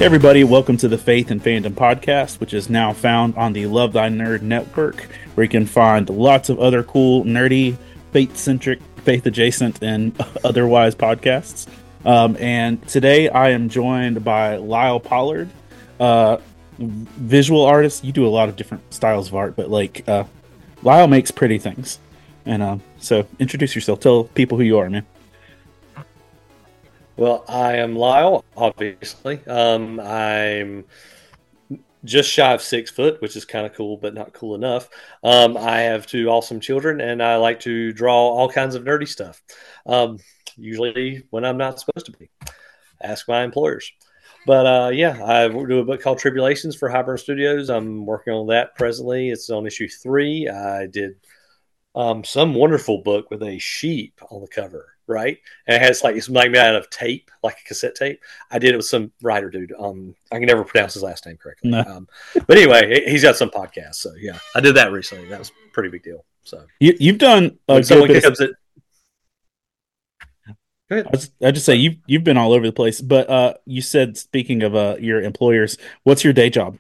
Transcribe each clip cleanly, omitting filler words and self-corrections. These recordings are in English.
Hey everybody, welcome to the Faith and Fandom podcast, which is now found on the Love Thy Nerd network, where you can find lots of other cool, nerdy, faith-centric, faith-adjacent, and otherwise podcasts. And today I am joined by Lyle Pollard, visual artist. You do a lot of different styles of art, but Lyle makes pretty things. And so introduce yourself. Tell people who you are, man. Well, I am Lyle, obviously. I'm just shy of 6 foot, which is kind of cool, but not cool enough. I have 2 awesome children, and I like to draw all kinds of nerdy stuff, usually when I'm not supposed to be. Ask my employers. But I do a book called Tribulations for Highburn Studios. I'm working on that presently. It's on issue 3. I did some wonderful book with a sheep on the cover. Right, and it's made out of tape, like a cassette tape. I did it with some writer dude. I can never pronounce his last name correctly. No. But anyway, he's got some podcast. So yeah, I did that recently. That was a pretty big deal. So you've done a good bit of... Go ahead. I just say you've been all over the place. But you said, speaking of your employers, what's your day job?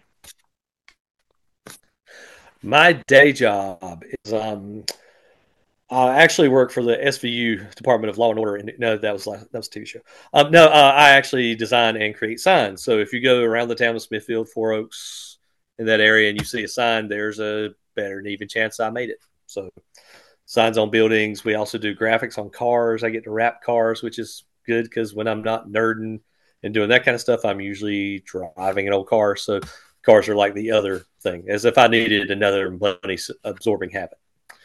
My day job is I actually work for the SVU Department of Law and Order. No, that was a TV show. I actually design and create signs. So if you go around the town of Smithfield, Four Oaks, in that area, and you see a sign, there's a better than even chance I made it. So signs on buildings. We also do graphics on cars. I get to wrap cars, which is good because when I'm not nerding and doing that kind of stuff, I'm usually driving an old car. So cars are like the other thing, as if I needed another money-absorbing habit.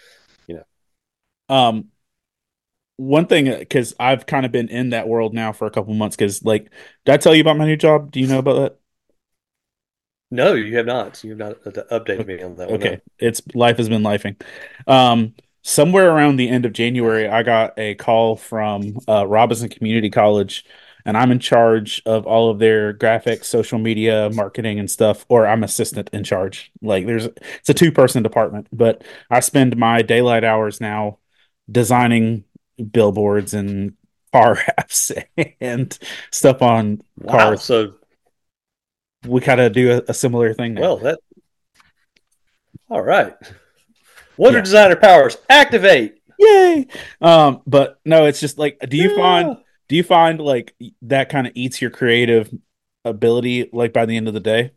One thing, because I've kind of been in that world now for a couple months, because did I tell you about my new job? Do you know about that? No, you have not. You have not updated me on that. Okay. Life has been lifing. Somewhere around the end of January, I got a call from Robinson Community College, and I'm in charge of all of their graphics, social media, marketing, and stuff. Or I'm assistant in charge. It's a 2-person department, but I spend my daylight hours now designing billboards and car wraps and stuff on cars. So we kind of do a similar thing now. Well, all right. Wonder Designer powers activate! Yay! But no, it's just do you find like that kind of eats your creative ability by the end of the day?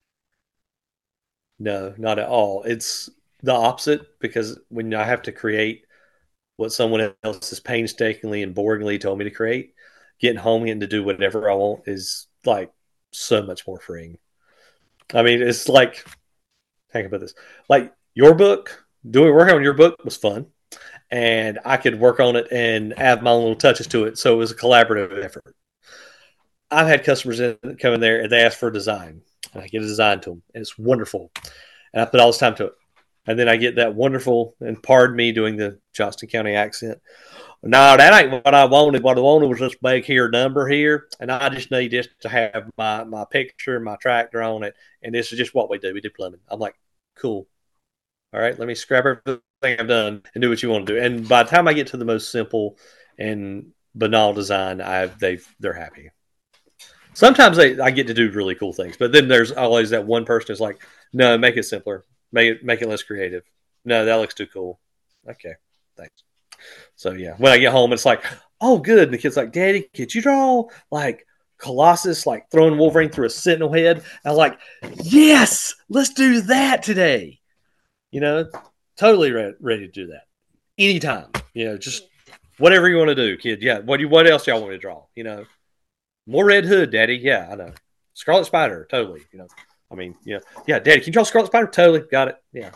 No, not at all. It's the opposite, because when I have to create what someone else has painstakingly and boringly told me to create, getting home and to do whatever I want is so much more freeing. I mean, it's think about this. Your book, working on your book was fun, and I could work on it and add my own little touches to it. So it was a collaborative effort. I've had customers come in there and they ask for a design, and I get a design to them, and it's wonderful. And I put all this time to it. And then I get that wonderful, and pardon me doing the Johnston County accent. No, that ain't what I wanted. What I wanted was this big here number here, and I just need this to have my picture, my tractor on it, and this is just what we do. We do plumbing. I'm like, cool. All right, let me scrap everything I've done and do what you want to do. And by the time I get to the most simple and banal design, they're happy. Sometimes I get to do really cool things, but then there's always that one person who's like, no, make it simpler. Make it less creative. No, that looks too cool. Okay, thanks. So yeah, when I get home, it's like, oh, good. And the kid's like, Daddy, could you draw Colossus throwing Wolverine through a sentinel head? And I was like, yes, let's do that today. Totally ready to do that anytime. Just whatever you want to do, kid. Yeah. What else y'all want me to draw? More Red Hood, Daddy. Yeah, I know. Scarlet Spider, totally. Yeah, Daddy, can you draw Scarlet Spider? Totally, got it. Yeah,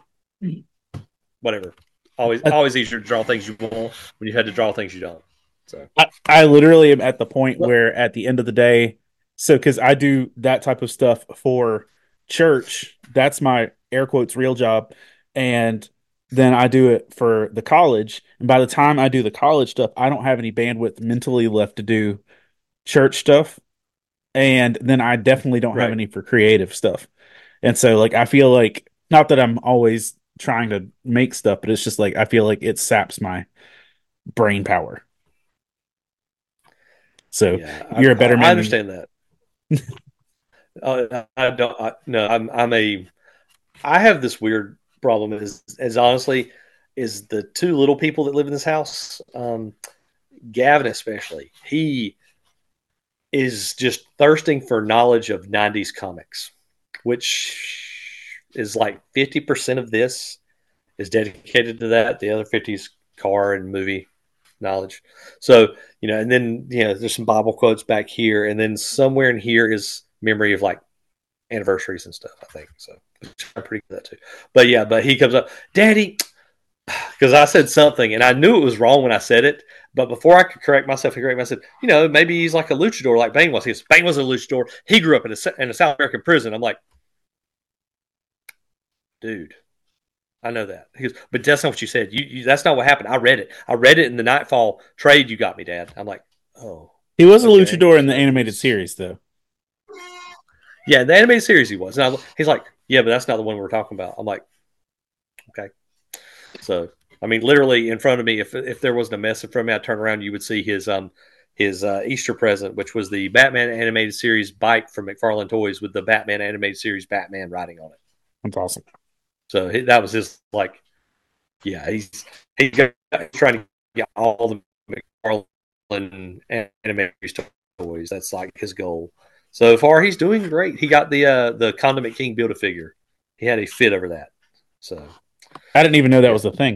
whatever. Always easier to draw things you want when you had to draw things you don't. So I literally am at the point where at the end of the day, because I do that type of stuff for church, that's my air quotes real job, and then I do it for the college. And by the time I do the college stuff, I don't have any bandwidth mentally left to do church stuff. And then I definitely don't have any for creative stuff. And so I feel not that I'm always trying to make stuff, but it's just I feel like it saps my brain power. So you're a better man. I understand that. I don't. No, I have this weird problem. Is honestly, is the two little people that live in this house. Gavin, especially, he is just thirsting for knowledge of '90s comics, which is like 50% of this is dedicated to that. The other 50 is car and movie knowledge. So, and then, there's some Bible quotes back here. And then somewhere in here is memory of like anniversaries and stuff, I think. So I'm pretty good at that too. But yeah, but he comes up, Daddy, because I said something and I knew it was wrong when I said it. But before I could correct myself, I said, maybe he's like a luchador like Bane was. He goes, Bane was a luchador. He grew up in a South American prison. I'm like, dude, I know that. He goes, but that's not what you said. That's not what happened. I read it. I read it in the Nightfall trade you got me, Dad. I'm like, oh, He was a okay. luchador in the So animated series, though. yeah, the animated series he was. And he's like, yeah, but that's not the one we're talking about. I'm like, okay. So I mean, literally in front of me, if there wasn't a mess in front of me, I'd turn around, you would see his Easter present, which was the Batman animated series bike from McFarlane Toys with the Batman animated series Batman writing on it. That's awesome. So that was his like, yeah, he's trying to get all the McFarlane animated toys. That's like his goal. So far, he's doing great. He got the Condiment King build a figure. He had a fit over that. So I didn't even know that yeah. was a thing.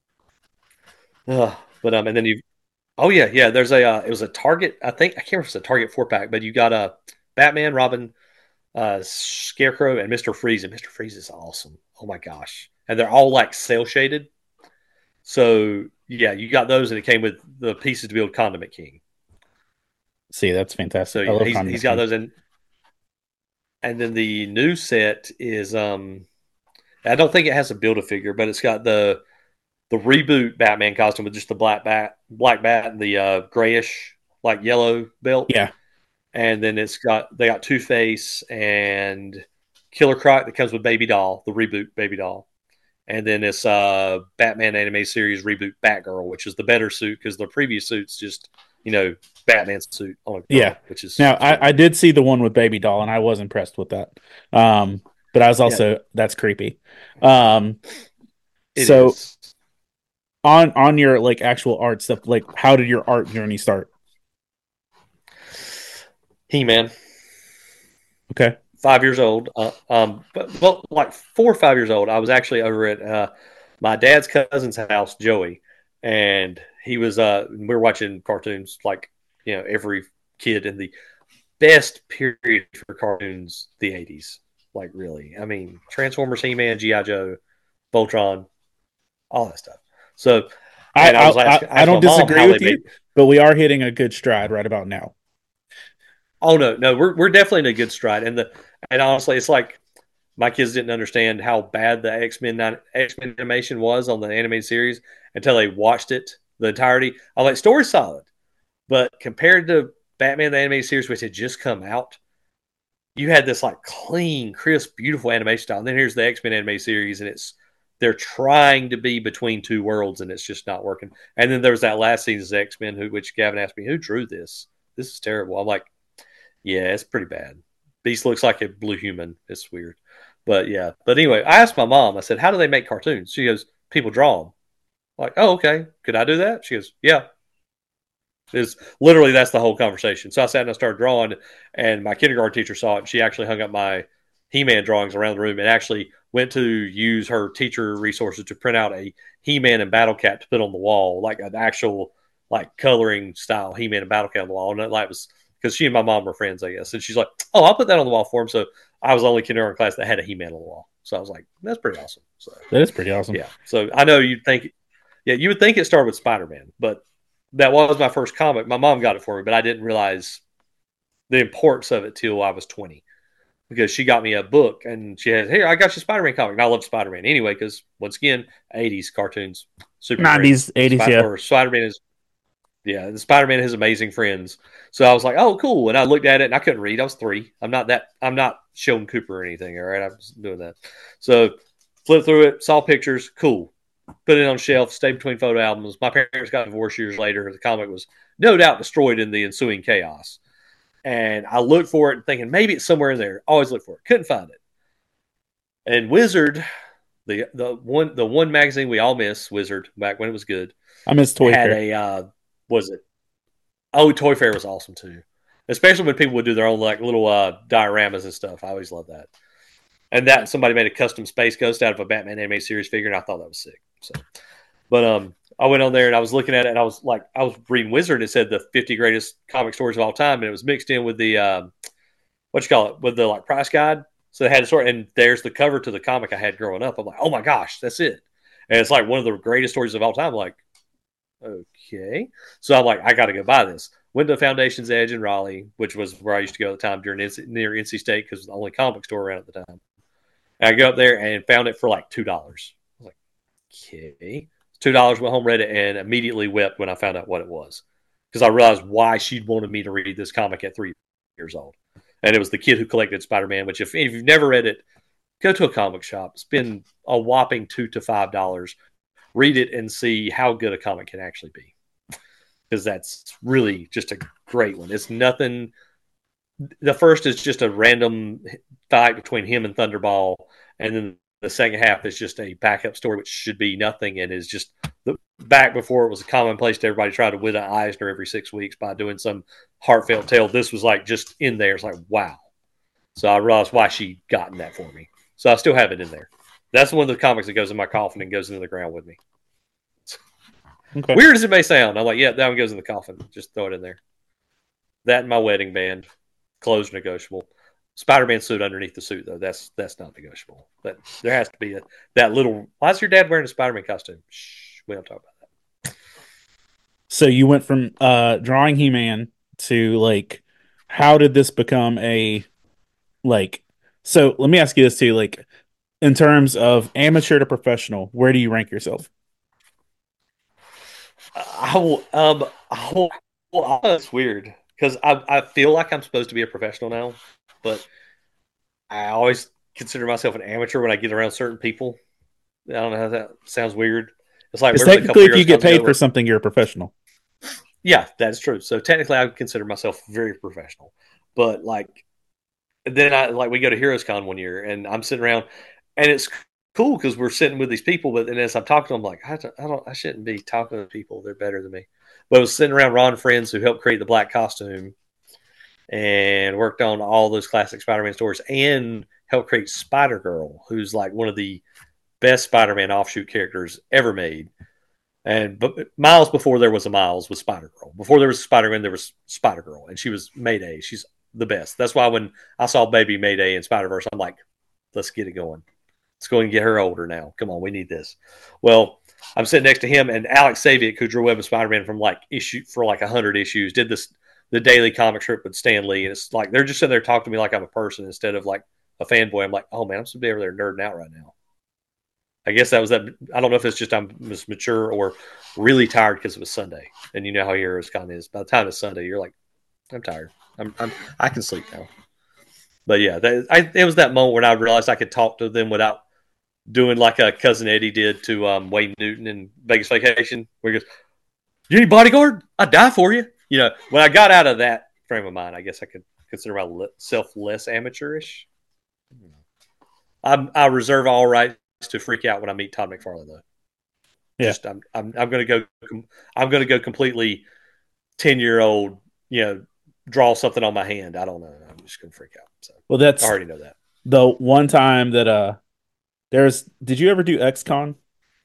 But and then you, oh yeah. There's it was a Target. I think I can't remember if it's a Target 4-pack, but you got a Batman, Robin, Scarecrow, and Mister Freeze. And Mister Freeze is awesome. Oh my gosh! And they're all like cell shaded. So yeah, you got those, and it came with the pieces to build Condiment King. See, that's So fantastic. I yeah, love he's Condiment got King. those in. And then the new set is I don't think it has a build a figure, but it's got the reboot Batman costume with just the black bat, and the grayish like yellow belt, Yeah. and then they got Two Face and Killer Croc that comes with Baby Doll, the reboot Baby Doll, and then it's Batman anime series reboot Batgirl, which is the better suit because the previous suit's just Batman's suit on a Yeah. girl, which is Now, stupid. I did see the one with Baby Doll, and I was impressed with that. But I was Yeah, also, that's creepy. Um, it so is. on your like actual art stuff, like how did your art journey start? He-Man. Okay. 5 years old. But well, like 4 or 5 years old, I was actually over at my dad's cousin's house, Joey, and he was. We were watching cartoons like every kid in the best period for cartoons, the '80s. Like really, I mean, Transformers, He-Man, GI Joe, Voltron, all that stuff. So, and I was asking, I I asked don't my mom disagree how they with made. you, but we are hitting a good stride right about now. Oh no, we're definitely in a good stride, and honestly, it's like my kids didn't understand how bad the X-Men animation was on the animated series until they watched it the entirety. I'm like, story's solid, but compared to Batman the animated series, which had just come out, you had this like clean, crisp, beautiful animation style. And then here's the X-Men animated series, and they're trying to be between two worlds, and it's just not working. And then there was that last season's X-Men, which Gavin asked me, who drew this? This is terrible. I'm like, yeah, it's pretty bad. Beast looks like a blue human. It's weird. But yeah. But anyway, I asked my mom, I said, how do they make cartoons? She goes, people draw them. I'm like, oh, okay. Could I do that? She goes, yeah. Is literally that's the whole conversation. So I sat and I started drawing, and my kindergarten teacher saw it, and she actually hung up my He-Man drawings around the room, and actually went to use her teacher resources to print out a He-Man and Battle Cat to put on the wall, like an actual like coloring style He-Man and Battle Cat on the wall. And it like was because she and my mom were friends, I guess. And she's like, "Oh, I'll put that on the wall for him." So I was the only kindergarten class that had a He-Man on the wall. So I was like, "That's pretty awesome." So That is pretty awesome. yeah. So I know you'd think, yeah, you would think it started with Spider-Man, but that was my first comic. My mom got it for me, but I didn't realize the importance of it till I was 20 because she got me a book and she had, here, I got you a Spider-Man comic. And I love Spider-Man anyway because, once again, 80s cartoons, super great. 90s, 80s, yeah. Spider-Man is, yeah, the Spider-Man has amazing friends. So I was like, oh, cool. And I looked at it and I couldn't read. I was 3. I'm not Sheldon Cooper or anything. All right. I was doing that. So flipped through it, saw pictures, cool. Put it on shelf, stayed between photo albums. My parents got divorced years later. The comic was no doubt destroyed in the ensuing chaos. And I looked for it thinking maybe it's somewhere in there. Always look for it. Couldn't find it. And Wizard, the one magazine we all miss, Wizard, back when it was good, I miss Toy had Fair. a was it? Oh, Toy Fair was awesome too. Especially when people would do their own like little dioramas and stuff. I always love that. And that somebody made a custom Space Ghost out of a Batman animated series figure, and I thought that was sick. So, but I went on there and I was looking at it, and I was reading Wizard, and it said the 50 greatest comic stories of all time, and it was mixed in with the what you call it, with the like price guide. So they had a sort, and there's the cover to the comic I had growing up. I'm like, oh my gosh, that's it, and it's like one of the greatest stories of all time. I'm like, okay, so I'm like, I got to go buy this. Went to Foundation's Edge in Raleigh, which was where I used to go at the time near NC State because it was the only comic store around at the time. And I go up there and found it for like $2. I was like, okay. $2, went home, read it, and immediately wept when I found out what it was. Because I realized why she'd wanted me to read this comic at 3 years old. And it was the kid who collected Spider-Man, which if you've never read it, go to a comic shop. Spend a whopping $2 to $5. Read it and see how good a comic can actually be. Because that's really just a great one. It's nothing. The first is just a random fight between him and Thunderball, and then the second half is just a backup story, which should be nothing, and is just back before it was a commonplace to everybody try to win an Eisner every 6 weeks by doing some heartfelt tale. This was like just in there. It's like, wow. So I realized why she gotten that for me. So I still have it in there. That's one of the comics that goes in my coffin and goes into the ground with me. Okay. Weird as it may sound, I'm like, yeah, that one goes in the coffin. Just throw it in there. That and my wedding band. Clothes negotiable. Spider-Man suit underneath the suit, though, that's not negotiable. But there has to be that little. Why is your dad wearing a Spider-Man costume? Shh, we don't talk about that. So you went from drawing He-Man to like, how did this become a like? So let me ask you this too, like, in terms of amateur to professional, where do you rank yourself? It's weird because I feel like I'm supposed to be a professional now, but I always consider myself an amateur when I get around certain people. I don't know how that sounds weird. It's like Because remember a couple technically, if you years get paid ago, for something, you're a professional. yeah, that's true. So technically, I would consider myself very professional. But like, then we go to Heroes Con one year, and I'm sitting around, and it's cool because we're sitting with these people. But then as I'm talking to them, I'm like, I shouldn't be talking to people. They're better than me. But I was sitting around Ron Friends, who helped create the black costume, and worked on all those classic Spider-Man stories, and helped create Spider Girl, who's like one of the best Spider-Man offshoot characters ever made. And but Miles before there was a Miles was Spider Girl. Before there was Spider-Man, there was Spider Girl, and she was Mayday. She's the best. That's why when I saw Baby Mayday in Spider Verse, I'm like, let's get it going. Let's go and get her older now. Come on, we need this. Well, I'm sitting next to him and Alex Saviuk, who drew Web of Spider-Man from like 100 issues, did the daily comic strip with Stan Lee, and it's like they're just sitting there talking to me like I'm a person instead of like a fanboy. I'm like, oh man, I'm supposed to be over there nerding out right now. I guess that was that. I don't know if it's just I'm just mature or really tired because it was Sunday, and you know how Heroes Con is. By the time it's Sunday, you're like, I'm tired. I can sleep now. But yeah, it was that moment when I realized I could talk to them without doing like a cousin Eddie did to Wayne Newton in Vegas Vacation, where he goes, "You need bodyguard? I'd die for you." You know, when I got out of that frame of mind, I guess I could consider myself less amateurish. I reserve all rights to freak out when I meet Todd McFarlane, though. Yeah. Just I'm gonna go completely 10-year-old. Draw something on my hand. I don't know. I'm just gonna freak out. So Well, that's I already know that. the one time that did you ever do XCon?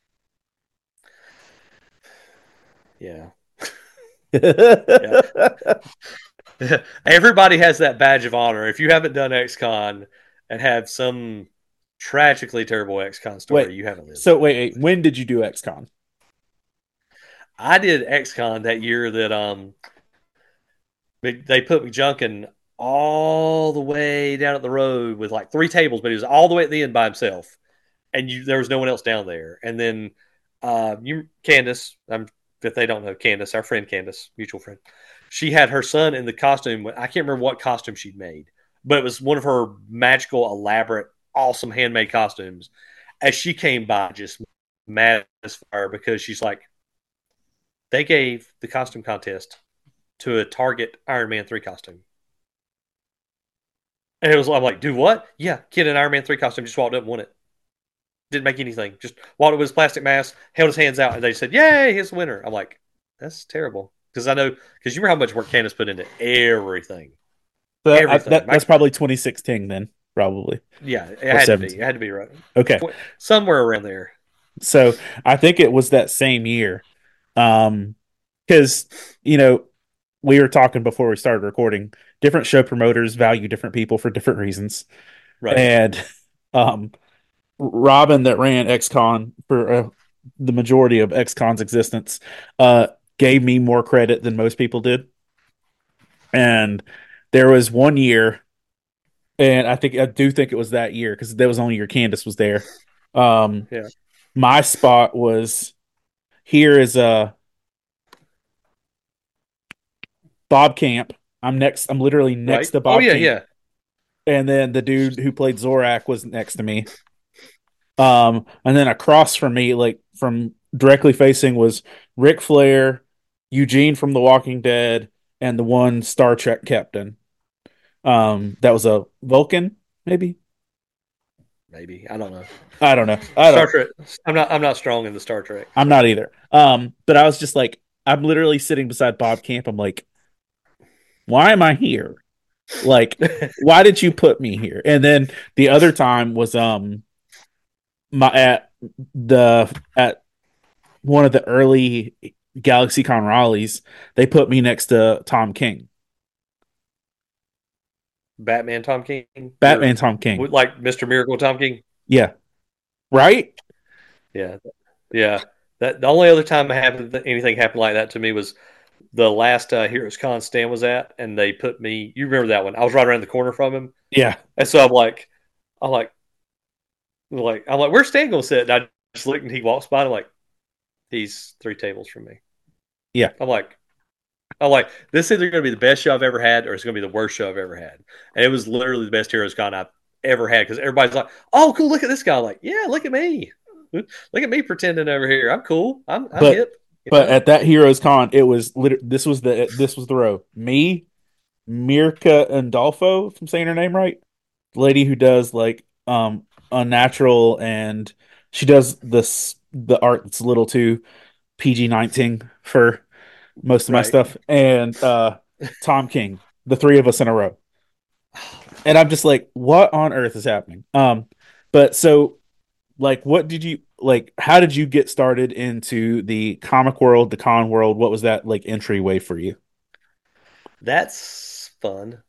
Yeah. Yeah. Everybody has that badge of honor. If you haven't done XCon and have some tragically terrible XCon story, you haven't lived. So wait, when did you do XCon? I did XCon that year that they put McJunkin all the way down at the road with like 3 tables, but he was all the way at the end by himself, and there was no one else down there. And then Candace, if they don't know Candace, our friend Candace, mutual friend, she had her son in the costume. I can't remember what costume she'd made, but it was one of her magical, elaborate, awesome handmade costumes. As she came by, just mad as fire because she's like, they gave the costume contest to a Target Iron Man 3 costume. And it was, I'm like, do what? Yeah, kid in Iron Man 3 costume just walked up and won it. Didn't make anything. Just walked up with his plastic mask, held his hands out, and they said, "Yay, he's the winner." I'm like, that's terrible. Because I know, because you remember how much work Candace put into everything. So Everything. that's probably 2016 then, probably, Yeah, it or had to be. 17. It had to be right. Okay. Somewhere around there. So I think it was that same year. Because, you know, we were talking before we started recording, different show promoters value different people for different reasons. Right. And um, Robin, that ran XCon for the majority of XCon's existence, uh, gave me more credit than most people did. And there was one year, and I do think it was that year because that was only year Candace was there. Um, Yeah. my spot was here is Bob Camp. I'm next. I'm literally next Right. to Oh Bob yeah, Camp, yeah. and then the dude who played Zorak was next to me. And then across from me, like from directly facing, was Ric Flair, Eugene from The Walking Dead, and the one Star Trek captain. That was a Vulcan, maybe. Maybe. I don't know. I don't know. I Star don't. Trek. I'm not strong in the Star Trek. I'm not either. But I was just like, I'm literally sitting beside Bob Camp. I'm like, why am I here? Like, why did you put me here? And then the other time was my at one of the early GalaxyCon Raleighs, they put me next to Tom King, Batman Tom King. Batman Tom King. Like Mr. Miracle Tom King. Yeah, right. Yeah. Yeah. That the only other time anything happened like that to me was the last Heroes Con Stan was at, and they put me. You remember that one? I was right around the corner from him, Yeah, and so I'm like, where's Stan gonna sit? And I just looked, and he walks by, and I'm like, he's 3 tables from me. yeah. I'm like, this is either gonna be the best show I've ever had, or it's gonna be the worst show I've ever had. And it was literally the best Heroes Con I've ever had because everybody's like, oh, cool, look at this guy. I'm like, yeah, look at me. Look at me pretending over here. I'm cool. I'm But hip. You but know? at that Heroes Con, it was this was the row. Me, Mirka Andolfo, if I'm saying her name right, the lady who does like Unnatural, and she does the art that's a little too PG-19 for most of my Right. stuff, and Tom King, the three of us in a row. And I'm just like, what on earth is happening? But so like, what did you like? How did you get started into the comic world, the con world? What was that like entryway for you? That's fun.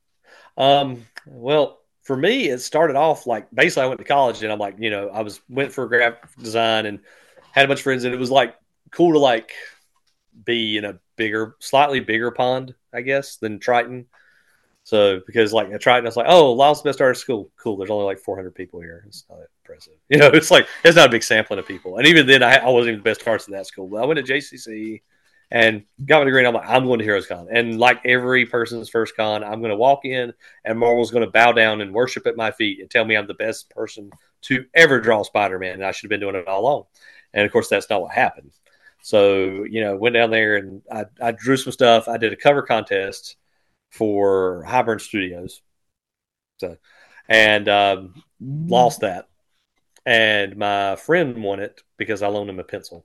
Well, for me, it started off like basically I went to college and I'm like, I went for graphic design and had a bunch of friends, and it was like cool to like be in a slightly bigger pond, I guess, than Triton. So because like at Triton, I was like, oh, Lyle's the best artist school. Cool. There's only like 400 people here. It's not that impressive. It's like it's not a big sampling of people. And even then, I wasn't even the best artist in that school. But I went to JCC and got my degree. And I'm like, I'm going to Heroes Con. And like every person's first con, I'm going to walk in and Marvel's going to bow down and worship at my feet and tell me I'm the best person to ever draw Spider-Man. And I should have been doing it all along. And of course, that's not what happened. So, went down there and I drew some stuff. I did a cover contest for Highburn Studios. So, and lost that. And my friend won it because I loaned him a pencil.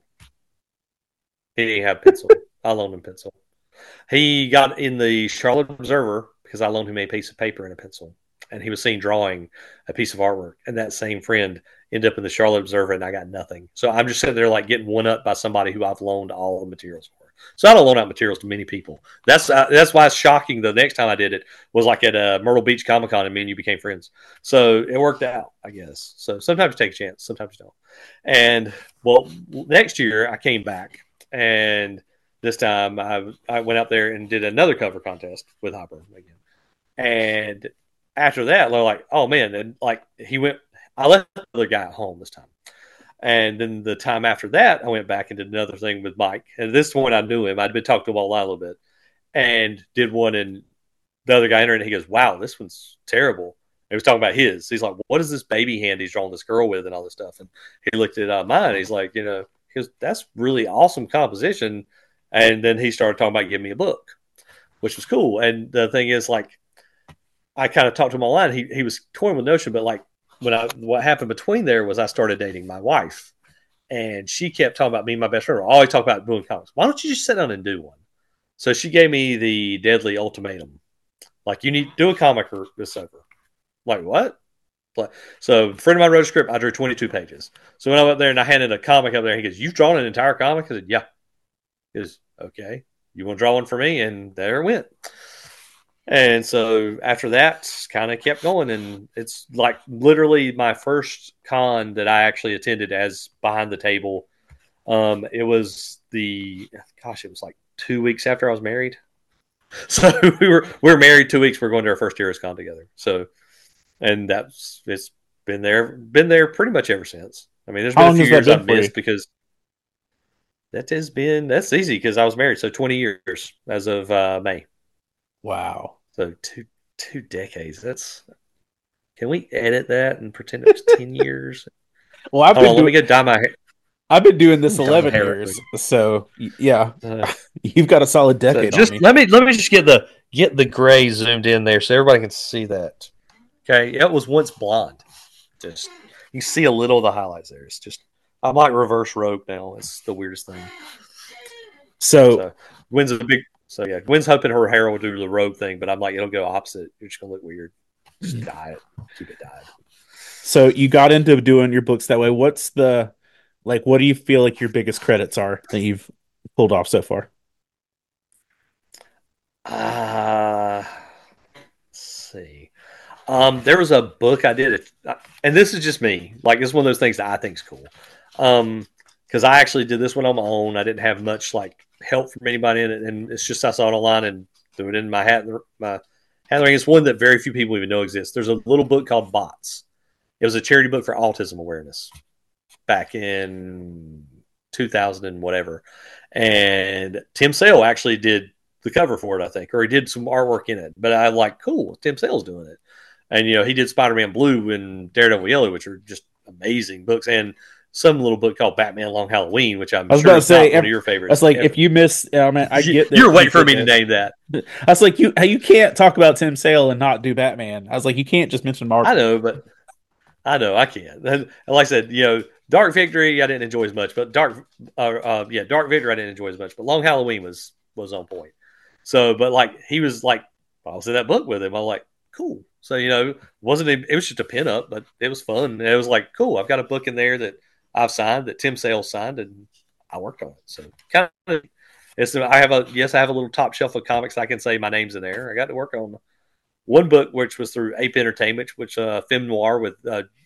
He didn't have a pencil. I loaned him a pencil. He got in the Charlotte Observer because I loaned him a piece of paper and a pencil. And he was seen drawing a piece of artwork. And that same friend ended up in the Charlotte Observer, and I got nothing. So I'm just sitting there like getting one up by somebody who I've loaned all the materials for. So I don't loan out materials to many people. That's why it's shocking. The next time I did it was like at Myrtle Beach Comic Con, and me and you became friends. So it worked out, I guess. So sometimes you take a chance, sometimes you don't. And well, next year I came back, and this time I went out there and did another cover contest with Hopper again. And after that, they're like, oh man, and like he went. I left the other guy at home this time. And then the time after that, I went back and did another thing with Mike. And this one, I knew him. I'd been talking to him online a little bit, and did one. And the other guy entered, and he goes, "Wow, this one's terrible." And he was talking about his. He's like, "What is this baby hand he's drawing this girl with, and all this stuff?" And he looked at mine. And he's like, he goes, "That's really awesome composition." And then he started talking about giving me a book, which was cool. And the thing is, like, I kind of talked to him online. He was toying with Notion, but like what happened between there was I started dating my wife, and she kept talking about me and my best friend. I always talk about doing comics. Why don't you just sit down and do one? So she gave me the deadly ultimatum. Like, you need to do a comic or it's over. Like, what? So a friend of mine wrote a script. I drew 22 pages. So when I went there and I handed a comic up there, he goes, "You've drawn an entire comic?" I said, "Yeah." He goes, "Okay. You want to draw one for me?" And there it went. And so after that, kind of kept going. And it's like literally my first con that I actually attended as behind the table. It was it was like 2 weeks after I was married. So we were married 2 weeks. We're going to our first Heroes Con together. So, and it's been there pretty much ever since. I mean, there's How been a long few has that years been I've for you? missed because that's easy because I was married. So 20 years as of May. Wow. So two decades. Can we edit that and pretend it was 10 years? Well, I've Hold been on, let me doing go dye my hair. I've been doing Let this me dye my 11 hair right quick. years, so yeah, Uh, you've got a solid so decade on just me. let me just get the gray zoomed in there so everybody can see that. Okay, it was once blonde. Just you see a little of the highlights there. It's just I'm like reverse rogue now. It's the weirdest thing. So So Gwen's a big. So yeah, Gwen's hoping her hair will do the rogue thing, but I'm like, it'll go opposite. You're just gonna look weird. Just dye it. Keep it dyed. so you got into doing your books that way. What's the like? What do you feel like your biggest credits are that you've pulled off so far? Let's see. There was a book I did, and this is just me. Like, it's one of those things that I think is cool. Because I actually did this one on my own. I didn't have much like help from anybody in it, and it's just I saw it online and threw it in my hat. My hat in the ring. It's one that very few people even know exists. There's a little book called Bots. It was a charity book for autism awareness back in 2000 and whatever, and Tim Sale actually did the cover for it, I think, or he did some artwork in it. But I'm like, cool, Tim Sale's doing it. And, he did Spider-Man Blue and Daredevil Yellow, which are just amazing books. And some little book called Batman Long Halloween, which I'm I was sure about to is not say, one of your favorites that's like ever. if you miss, I mean, I get You're that you waiting for did me to this. name that. I was like, you can't talk about Tim Sale and not do Batman. I was like, you can't just mention I Marvel. know, but I know I can't. And like I said, Dark Victory I didn't enjoy as much, but Dark Victory I didn't enjoy as much. But Long Halloween was on point. So, but like he was like, I was in that book with him. I'm like, cool. So wasn't it was just a pinup, but it was fun. And it was like, cool. I've got a book in there that I've signed that Tim Sale signed, and I worked on it. So kind of, I have a little top shelf of comics. I can say my name's in there. I got to work on one book, which was through Ape Entertainment, which film noir with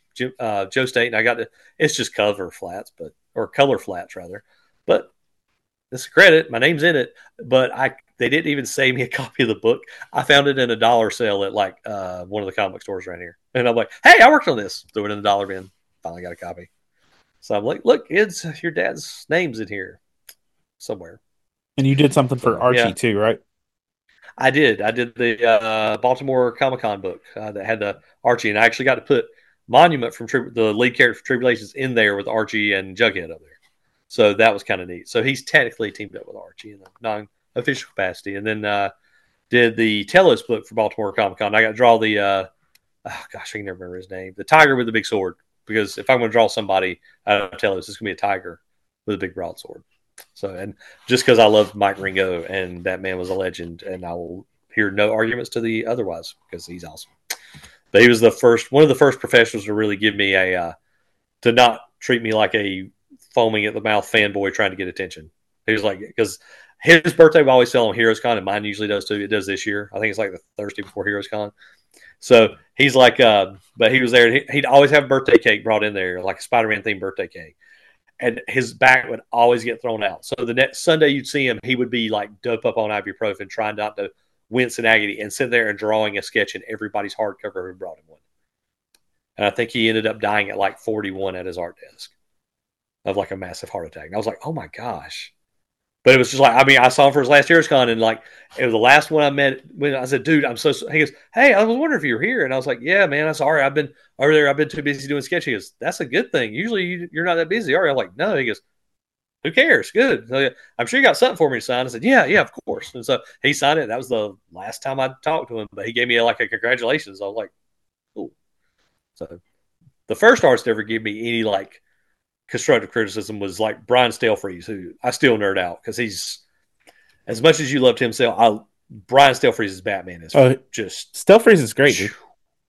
Joe State, and I got to. It's just cover flats, or color flats rather, but it's a credit. My name's in it, but they didn't even save me a copy of the book. I found it in a dollar sale at like one of the comic stores around here, and I'm like, "Hey, I worked on this." Threw it in the dollar bin. Finally got a copy. So I'm like, "Look, it's your dad's name's in here somewhere." And you did something for So Archie yeah, too, right? I did. I did the Baltimore Comic Con book that had the Archie, and I actually got to put Monument from the lead character from Tribulations in there with Archie and Jughead up there. So that was kind of neat. So he's technically teamed up with Archie in a non-official capacity, and then did the Telos book for Baltimore Comic Con. I got to draw the I can never remember his name, the tiger with the big sword. Because if I'm going to draw somebody out of Telos, it's going to be a tiger with a big broadsword. So, and just because I love Mike Ringo and that man was a legend, and I will hear no arguments to the otherwise because he's awesome. But he was one of the first professionals to really give me to not treat me like a foaming at the mouth fanboy trying to get attention. He was like, because his birthday we always fell on Heroes Con, and mine usually does too. It does this year. I think it's like the Thursday before Heroes Con. So he's like, but he was there. He'd always have a birthday cake brought in there, like a Spider-Man themed birthday cake. And his back would always get thrown out. So the next Sunday you'd see him, he would be like dope up on ibuprofen, trying not to wince in agony, and sit there and drawing a sketch in everybody's hardcover who brought him one. And I think he ended up dying at like 41 at his art desk of like a massive heart attack. And I was like, oh my gosh. But it was just like, I mean, I saw him for his last Heroes Con, and like, it was the last one I met when I said, dude, I'm so, he goes, hey, I was wondering if you were here. And I was like, yeah, man, I'm sorry. I've been over there. I've been too busy doing sketch. He goes, that's a good thing. Usually you're not that busy, are you? I'm like, no. He goes, Who cares? Good. So, yeah, I'm sure you got something for me to sign. I said, yeah, of course. And so he signed it. That was the last time I talked to him, but he gave me like a congratulations. I was like, cool. So the first artist to ever give me any like constructive criticism was like Brian Stelfreeze, who I still nerd out because he's as much as you loved him. Brian Stelfreeze's Batman is Oh, just Stealth is great, dude.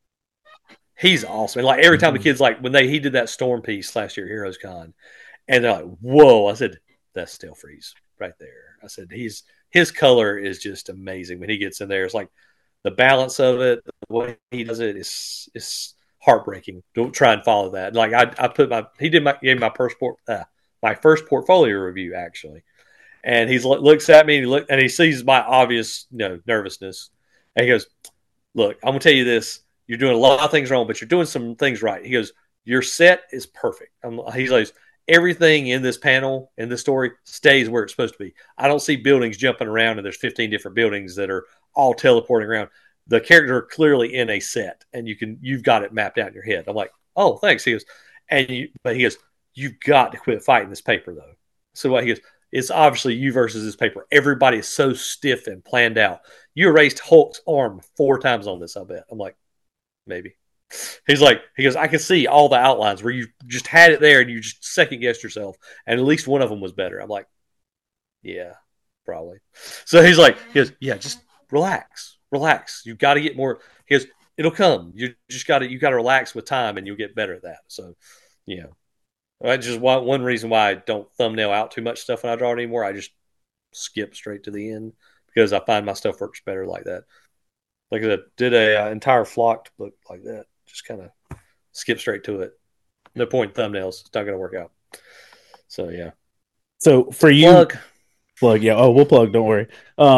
he's awesome. And like every time the Mhm. kids like when he did that Storm piece last year, Heroes Con, and they're like, "Whoa!" I said, "That's Stelfreeze right there." I said, his color is just amazing when he gets in there. It's like the balance of it, the way he does it is heartbreaking. Don't try and follow that. Like I put my he did my gave my first portfolio review actually, and he looks at me and he sees my obvious nervousness, and he goes, "Look, I'm gonna tell you this. You're doing a lot of things wrong, but you're doing some things right." He goes, "Your set is perfect." He's like, "Everything in this panel in this story stays where it's supposed to be. I don't see buildings jumping around, and there's 15 different buildings that are all teleporting around. The character are clearly in a set, and you've got it mapped out in your head." I'm like, "Oh, thanks." He goes, but he goes, "You've got to quit fighting this paper, though." So what he goes, "It's obviously you versus this paper. Everybody is so stiff and planned out. You erased Hulk's arm 4 times on this, I bet." I'm like, maybe. He goes, "I can see all the outlines where you just had it there and you just second guessed yourself, and at least one of them was better." I'm like, yeah, probably. So he goes, "Yeah, just relax. You got to get more." He goes, "It'll come. You got to relax with time, and you'll get better at that." So, you know, that's just one reason why I don't thumbnail out too much stuff when I draw it anymore. I just skip straight to the end because I find my stuff works better like that. Like I did a entire flocked book like that. Just kind of skip straight to it. No point in thumbnails. It's not going to work out. So yeah. So for you, Plug. plug, yeah. Oh, we'll plug. Don't worry.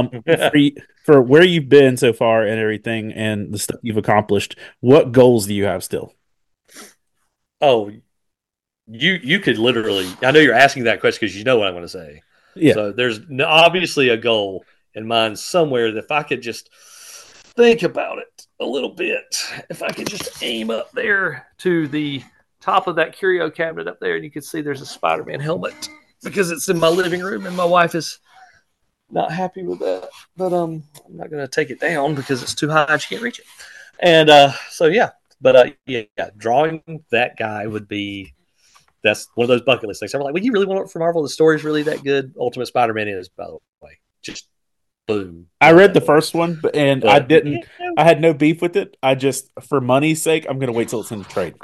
For where you've been so far and everything, and the stuff you've accomplished, what goals do you have still? Oh, you could literally. I know you're asking that question because you know what I'm going to say. Yeah, So there's obviously a goal in mind somewhere that if I could just think about it a little bit, if I could just aim up there to the top of that curio cabinet up there, and you can see there's a Spider-Man helmet because it's in my living room, and my wife is not happy with that. But I'm not going to take it down because it's too high and she can't reach it. And so yeah, but yeah, drawing that guy would be that's one of those bucket list things. I'm like, well, you really want it for Marvel? The story's really that good. Ultimate Spider-Man is, by the way, just boom. I Love read that the book. first one, and I But didn't. I had no beef with it. I just, for money's sake, I'm gonna wait till it's in the trade.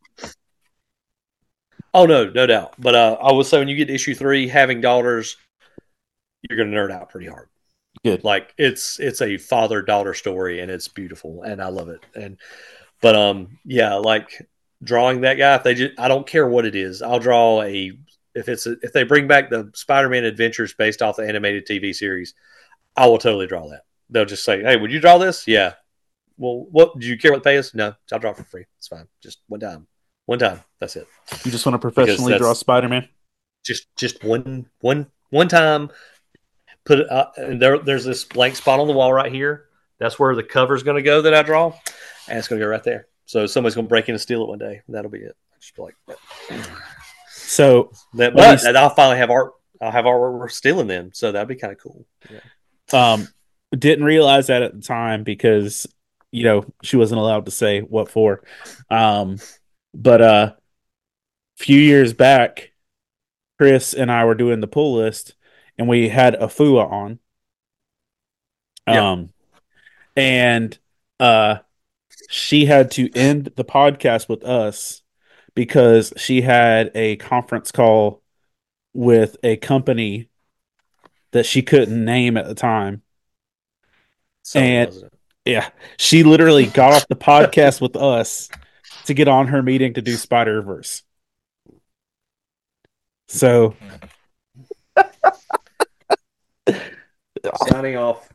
oh no doubt. But I will say when you get to issue 3, having daughters, you're gonna nerd out pretty hard. Good. Like it's a father daughter story and it's beautiful and I love it. And but yeah, like drawing that guy. If they just, I don't care what it is. I'll draw if they bring back the Spider-Man Adventures based off the animated TV series, I will totally draw that. They'll just say, "Hey, would you draw this?" Yeah. Well, what do you care what the pay is? No, I'll draw it for free. It's fine. Just one time. That's it. You just want to Because professionally draw that's Spider-Man? just one time. Put it and there's this blank spot on the wall right here. That's where the cover's going to go that I draw, and it's going to go right there. So somebody's going to break in and steal it one day. That'll be it. Just be like So that. let me. But I'll finally have art. I'll have art we're stealing then. So that'd be kind of cool. Yeah. Um, didn't realize that at the time because she wasn't allowed to say what for. Um, but few years back, Chris and I were doing the pull list, and we had a FUA on. Yeah. Um, and uh, she had to end the podcast with us because she had a conference call with a company that she couldn't name at the time. Sony And wasn't it? yeah, she literally got off the podcast with us to get on her meeting to do Spider Verse. So Signing off.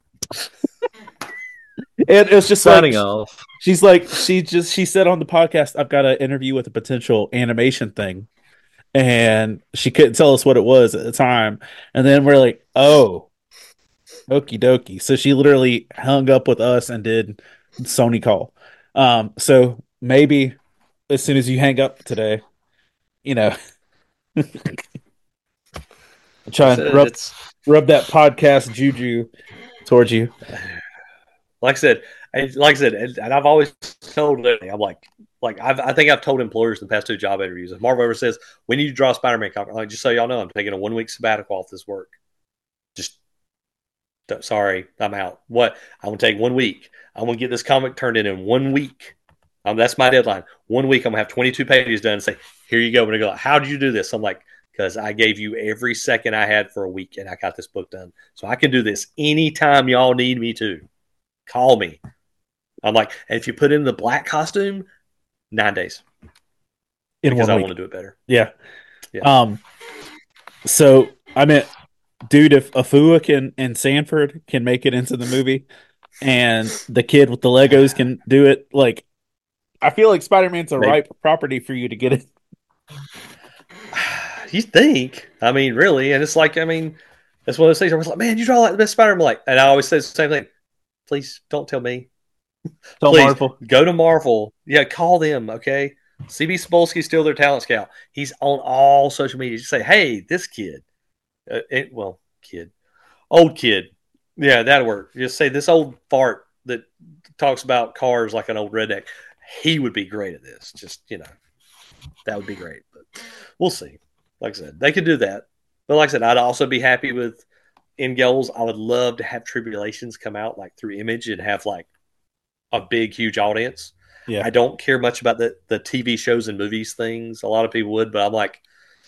it's just like Signing off. she's like she said on the podcast, I've got an interview with a potential animation thing, and she couldn't tell us what it was at the time. And then we're like, oh, okie dokie. So she literally hung up with us and did Sony call. So maybe as soon as you hang up today, you know, Try and rub It's rub that podcast juju towards you. like I said, and I've always told them, I think I've told employers in the past 2 job interviews, if Marvel ever says we need to draw a Spider-Man comic, like, just so y'all know, I'm taking a 1 week sabbatical off this work. Just sorry, I'm out. What? I'm gonna take 1 week. I'm gonna get this comic turned in 1 week. That's my deadline. 1 week, I'm gonna have 22 pages done and say, here you go. When I go, how did you do this? I'm like, because I gave you every second I had for a week and I got this book done. So I can do this anytime y'all need me to. Call me. I'm like, and if you put in the black costume, 9 days. In Because one I week. want to do it better. Yeah. Yeah. So I mean, dude, if Afua can and Sanford can make it into the movie, and the kid with the Legos can do it, like I feel like Spider-Man's a Maybe. ripe property for you to get it. You think? I mean, really? And it's like, I mean, that's one of those things. I was like, man, you draw like the best Spider-Man. Like, and I always say the same thing. Please don't tell me. Tell Please Marvel. go to Marvel. Yeah, call them. Okay. CB Spolsky's still their talent scout. He's on all social media. Just say, hey, this kid. Kid. Old kid. Yeah, that'd work. Just say this old fart that talks about cars like an old redneck. He would be great at this. Just, that would be great. But we'll see. Like I said, they could do that. But like I said, I'd also be happy with end goals. I would love to have Tribulations come out like through Image and have like a big, huge audience. Yeah. I don't care much about the TV shows and movies things. A lot of people would, but I'm like,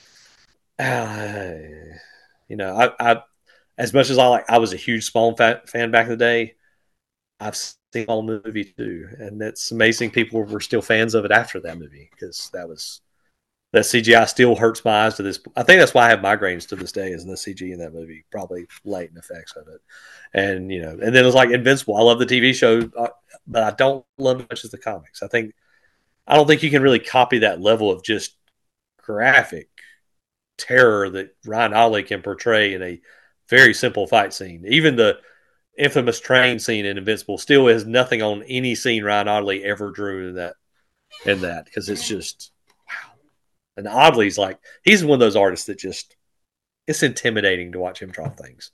I as much as I was a huge Spawn fan back in the day. I've seen Spawn movie too, and it's amazing people were still fans of it after that movie because that CGI still hurts my eyes to this. I think that's why I have migraines to this day. Is the CG in that movie probably latent effects of it, and and then it's like Invincible. I love the TV show, but I don't love it as much as the comics. I don't think you can really copy that level of just graphic terror that Ryan Ollie can portray in a very simple fight scene. Even the infamous train scene in Invincible still has nothing on any scene Ryan Oddly ever drew in that because it's just wow. And Oddly's like he's one of those artists that just it's intimidating to watch him draw things.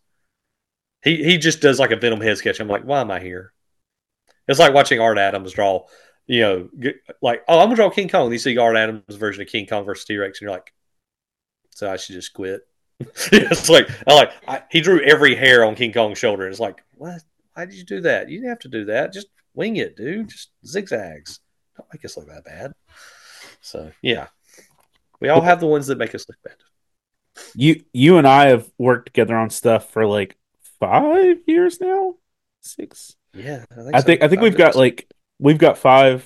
He just does like a Venom head sketch. I'm like, why am I here? It's like watching Art Adams draw, like, oh, I'm gonna draw King Kong. And you see Art Adams' version of King Kong versus T-Rex, and you're like, so I should just quit. It's like he drew every hair on King Kong's shoulder. It's like, what? Why did you do that? You didn't have to do that. Just wing it, dude. Just zigzags. Don't make us look that bad. So yeah, we all have the ones that make us look bad. You and I have worked together on stuff for like 5 years now, 6. Yeah, I think I so. think I think we've got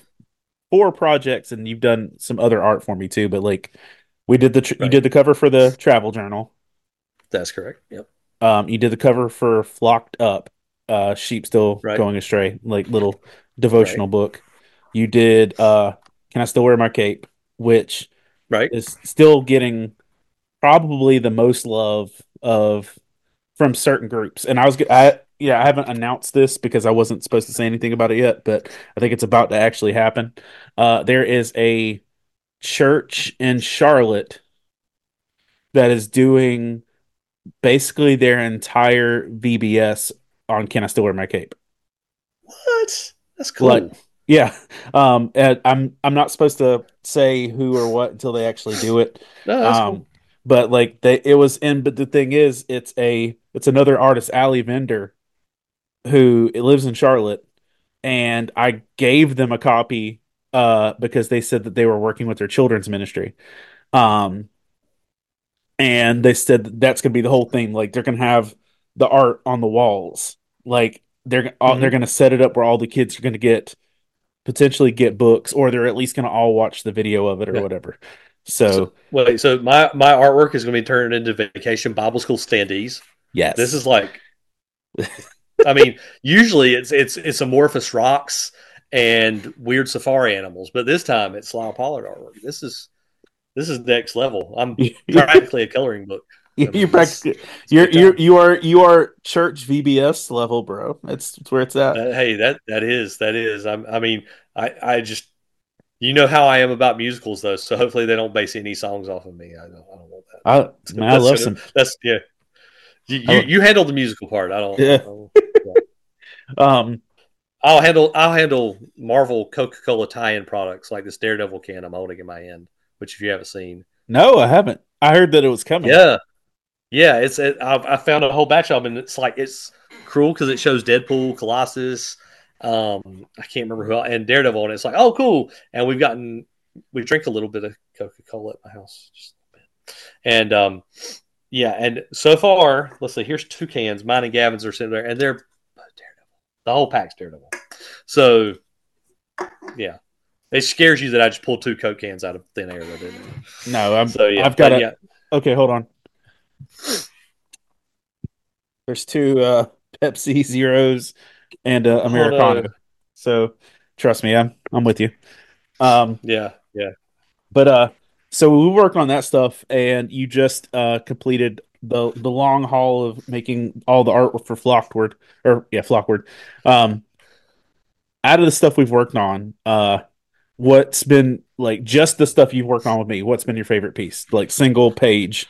4 projects, and you've done some other art for me too. But like we did you Right. did the cover for the travel journal. That's correct. Yep. You did the cover for Flocked Up, Sheep Still Right. Going Astray, like little devotional Right. book. You did Can I Still Wear My Cape, which Right. is still getting probably the most love of from certain groups. And I haven't announced this because I wasn't supposed to say anything about it yet, but I think it's about to actually happen. There is a church in Charlotte that is doing basically their entire VBS on Can I Still Wear My Cape? What? That's Like, cool. yeah. And I'm not supposed to say who or what until they actually do it. No, that's cool. Um, but like it was in. But the thing is, it's another artist, Ali Vender, who lives in Charlotte, and I gave them a copy because they said that they were working with their children's ministry. Um, and they said that's gonna be the whole thing. Like they're gonna have the art on the walls. Like they're Mm-hmm. gonna set it up where all the kids are gonna potentially get books, or they're at least gonna all watch the video of it or Yeah. whatever. So So wait, so my artwork is going to be turned into Vacation Bible School standees. This yes, is like I mean, usually it's amorphous rocks and weird safari animals, but this time it's Lyle Pollard artwork. This is next level. I'm practically a coloring book. I you mean, it's practically it's big time. you are church VBS level, bro. It's where it's at. Hey, that is. I mean, I just how I am about musicals though. So hopefully they don't base any songs off of me. I don't want that. I So man, I love some that's yeah. You handle the musical part. I don't. Yeah. Yeah. Um, I'll handle Marvel Coca-Cola tie-in products like this Daredevil can I'm holding in my hand, which if you haven't seen, no, I haven't. I heard that it was coming. yeah, yeah, I found a whole batch of them, and it's cruel because it shows Deadpool, Colossus, I can't remember who else, and Daredevil, and it's like, oh, cool. And we drink a little bit of Coca-Cola at my house, just a bit, and yeah, and so far, let's see, here's 2 cans. Mine and Gavin's are sitting there, and they're Daredevil. The whole pack's Daredevil. So yeah, it scares you that I just pulled 2 Coke cans out of thin air. That didn't. No, So yeah, I've got but a. yeah, Okay, hold on. There's 2 Pepsi Zeros and oh no, Americano. So trust me, I'm with you. Um, yeah, yeah. but so we worked on that stuff, and you just completed the long haul of making all the artwork for Flockward, or yeah, Flockward. Um, out of the stuff we've worked on, what's been like just the stuff you've worked on with me? What's been your favorite piece? Like single page.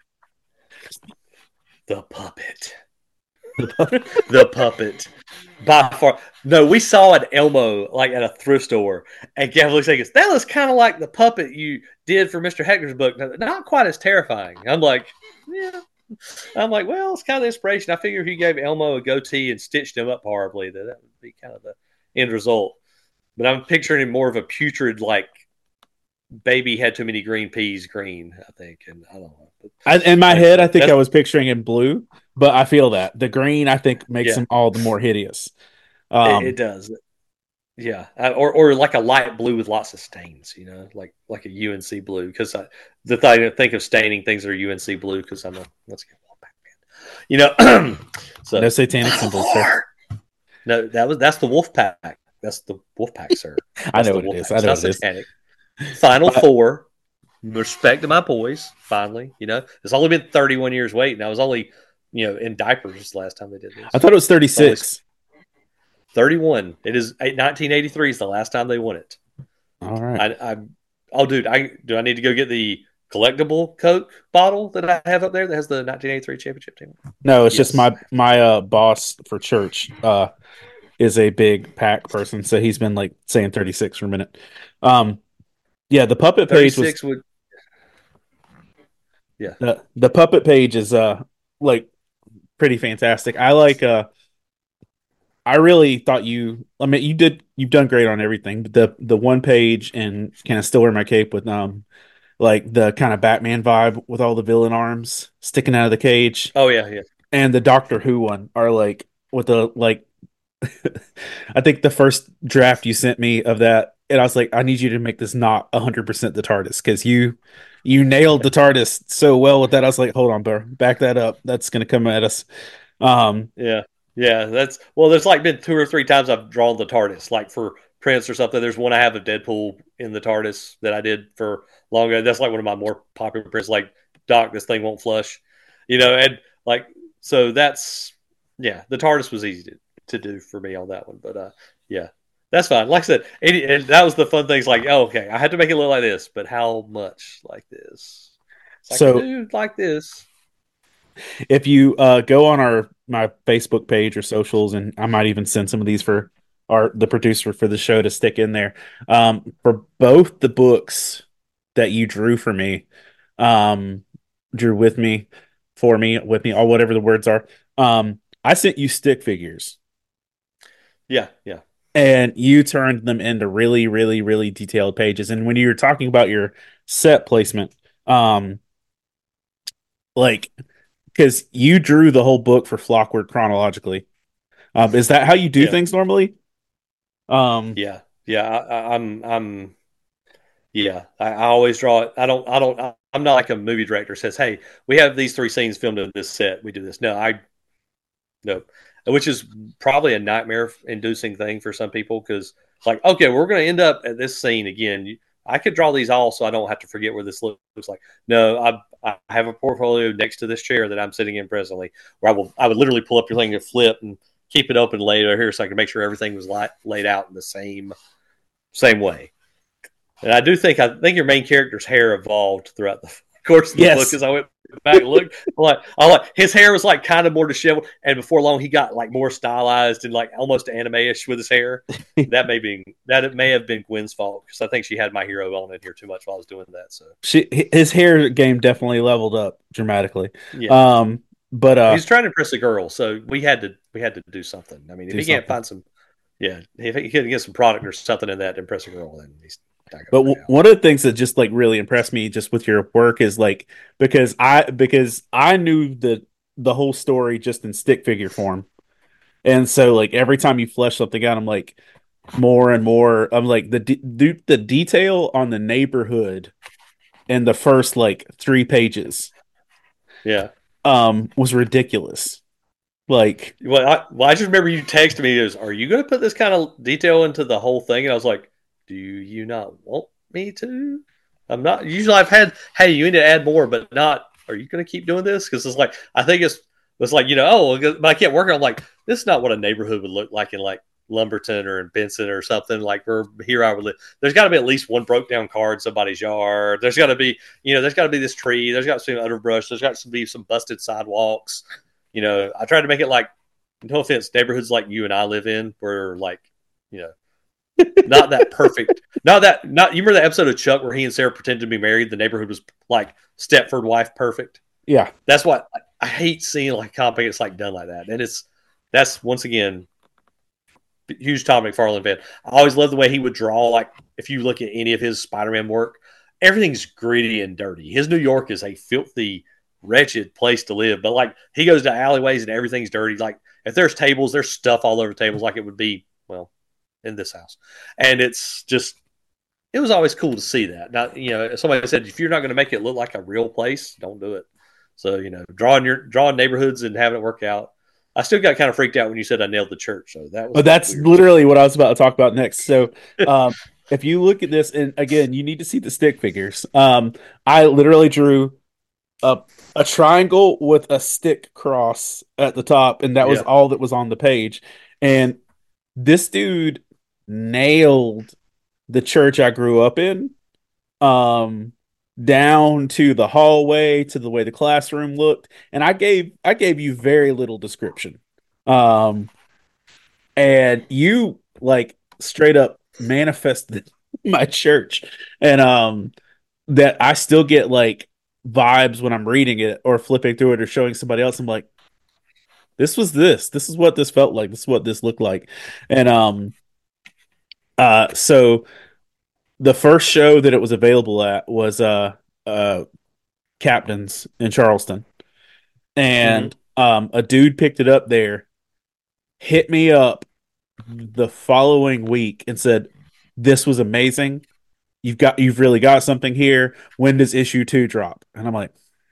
The puppet. The puppet. By far. No, we saw it Elmo, like at a thrift store. And Gavin looks like us. That looks kind of like the puppet you did for Mr. Hector's book. Not quite as terrifying. I'm like, yeah. I'm like, well, it's kind of the inspiration. I figure if you gave Elmo a goatee and stitched him up horribly, that would be kind of the end result. But I'm picturing him more of a putrid, like, baby had too many green peas green, I think. And I don't know. In my Like head, I so think I was picturing in blue, but I feel that the green I think makes yeah, them all the more hideous. it does. Yeah, or like a light blue with lots of stains, like a UNC blue. Because the thing I think of staining things are UNC blue because I'm a let's get Wolfpack fan. No So satanic symbols, sir. no, that's the Wolfpack. That's the Wolfpack, sir. I That's know the what it is. Wolfpack. I It's know not what it is. satanic. Final But four. Respect to my boys. Finally, it's only been 31 years waiting. I was only in diapers last time they did I this. thought it was It's only 36. 31. It is 1983 is the last time they won it. All right. Oh, dude, do I need to go get the collectible Coke bottle that I have up there that has the 1983 championship team? No, it's just Yes. my boss for church is a big pack person, so he's been like saying 36 for a minute. Um yeah, the puppet page was 36 would. Yeah. the puppet page is like pretty fantastic. I really thought I mean you've done great on everything, but the one page and kind of still wear my cape with like the kind of Batman vibe with all the villain arms sticking out of the cage, Oh yeah, yeah, and the Doctor Who one are like with the like I think the first draft you sent me of that, and I was like, I need you to make this not 100% the TARDIS because you nailed the TARDIS so well with that. I was like, hold on, bro, back that up. That's gonna come at us. yeah, yeah. There's like been 2 or 3 times I've drawn the TARDIS, like for Prince or something. There's one I have of Deadpool in the TARDIS that I did for longer. That's like one of my more popular prints. Like, Doc, this thing won't flush, and like so that's yeah. The TARDIS was easy to do for me on that one, but yeah. That's fine. Like I said, and that was the fun things. Like, oh, okay, I had to make it look like this, but how much like this? So I can so do like this. if you go on my Facebook page or socials, and I might even send some of these for the producer for the show to stick in there. For both the books that you drew for me, drew with me, for me, with me, or whatever the words are. I sent you stick figures, Yeah, yeah, and you turned them into really, really, really detailed pages. And when you were talking about your set placement, like because you drew the whole book for Flockwork chronologically. Is that how you do yeah, things normally? Um, yeah, yeah. Yeah. I always draw it. I'm not like a movie director says, "Hey, we have these 3 scenes filmed in this set. We do this." No, which is probably a nightmare-inducing thing for some people because, like, okay, we're going to end up at this scene again. I could draw these all so I don't have to forget where this looks like. No, I have a portfolio next to this chair that I'm sitting in presently, where I would literally pull up your thing and flip and keep it open later here so I can make sure everything was laid out in the same way. And I think your main character's hair evolved throughout the course of the book yes, as I went. back and looked. I like his hair was like kind of more disheveled, and before long he got like more stylized and like almost anime-ish with his hair. It may have been Gwen's fault because I think she had My Hero on in here too much while I was doing that. So his hair game definitely leveled up dramatically. yeah, But he's trying to impress a girl, so we had to do something. I mean, if he can't find some, if he couldn't get some product or something in that to impress a girl, then he's. But one of the things that just like really impressed me just with your work is like because I knew the whole story just in stick figure form, and so like every time you flesh something out, I'm like more and more. I'm like the detail on the neighborhood in the first like 3 pages, was ridiculous. Like, I just remember you texted me, "Are you going to put this kind of detail into the whole thing?" And I was like, do you not want me to? I'm not. Usually I've had, hey, you need to add more, but not, are you going to keep doing this? Because it's like, I think it's like, but I kept working. I'm like, this is not what a neighborhood would look like in like Lumberton or in Benson or something. Like where here I would live. There's got to be at least one broke down car in somebody's yard. There's got to be, there's got to be this tree. There's got to be underbrush. There's got to be some busted sidewalks. I tried to make it like, no offense, neighborhoods like you and I live in where like, not that perfect. You remember that episode of Chuck where he and Sarah pretended to be married? The neighborhood was like Stepford wife perfect. Yeah. That's what I hate seeing, like comic it's like done like that. And that's once again huge Todd McFarlane fan. I always loved the way he would draw, like if you look at any of his Spider-Man work, everything's gritty and dirty. His New York is a filthy, wretched place to live. But like he goes to alleyways and everything's dirty. Like if there's tables, there's stuff all over tables like it would be, well, in this house. And it was always cool to see that. Now, somebody said, if you're not going to make it look like a real place, don't do it. So, drawing neighborhoods and having it work out. I still got kind of freaked out when you said I nailed the church. So that's literally what I was about to talk about next. So, if you look at this, and again, you need to see the stick figures. I literally drew a triangle with a stick cross at the top, and that was all that was on the page. And this dude nailed the church I grew up in, down to the hallway, to the way the classroom looked, and I gave you very little description, and you like straight up manifested my church, and that I still get like vibes when I'm reading it or flipping through it or showing somebody else. I'm like, this is what this felt like. This is what this looked like, and so the first show that it was available at was Captain's in Charleston, and a dude picked it up there, hit me up the following week and said, "This was amazing. You've really got something here. When does issue 2 drop?" And I'm like,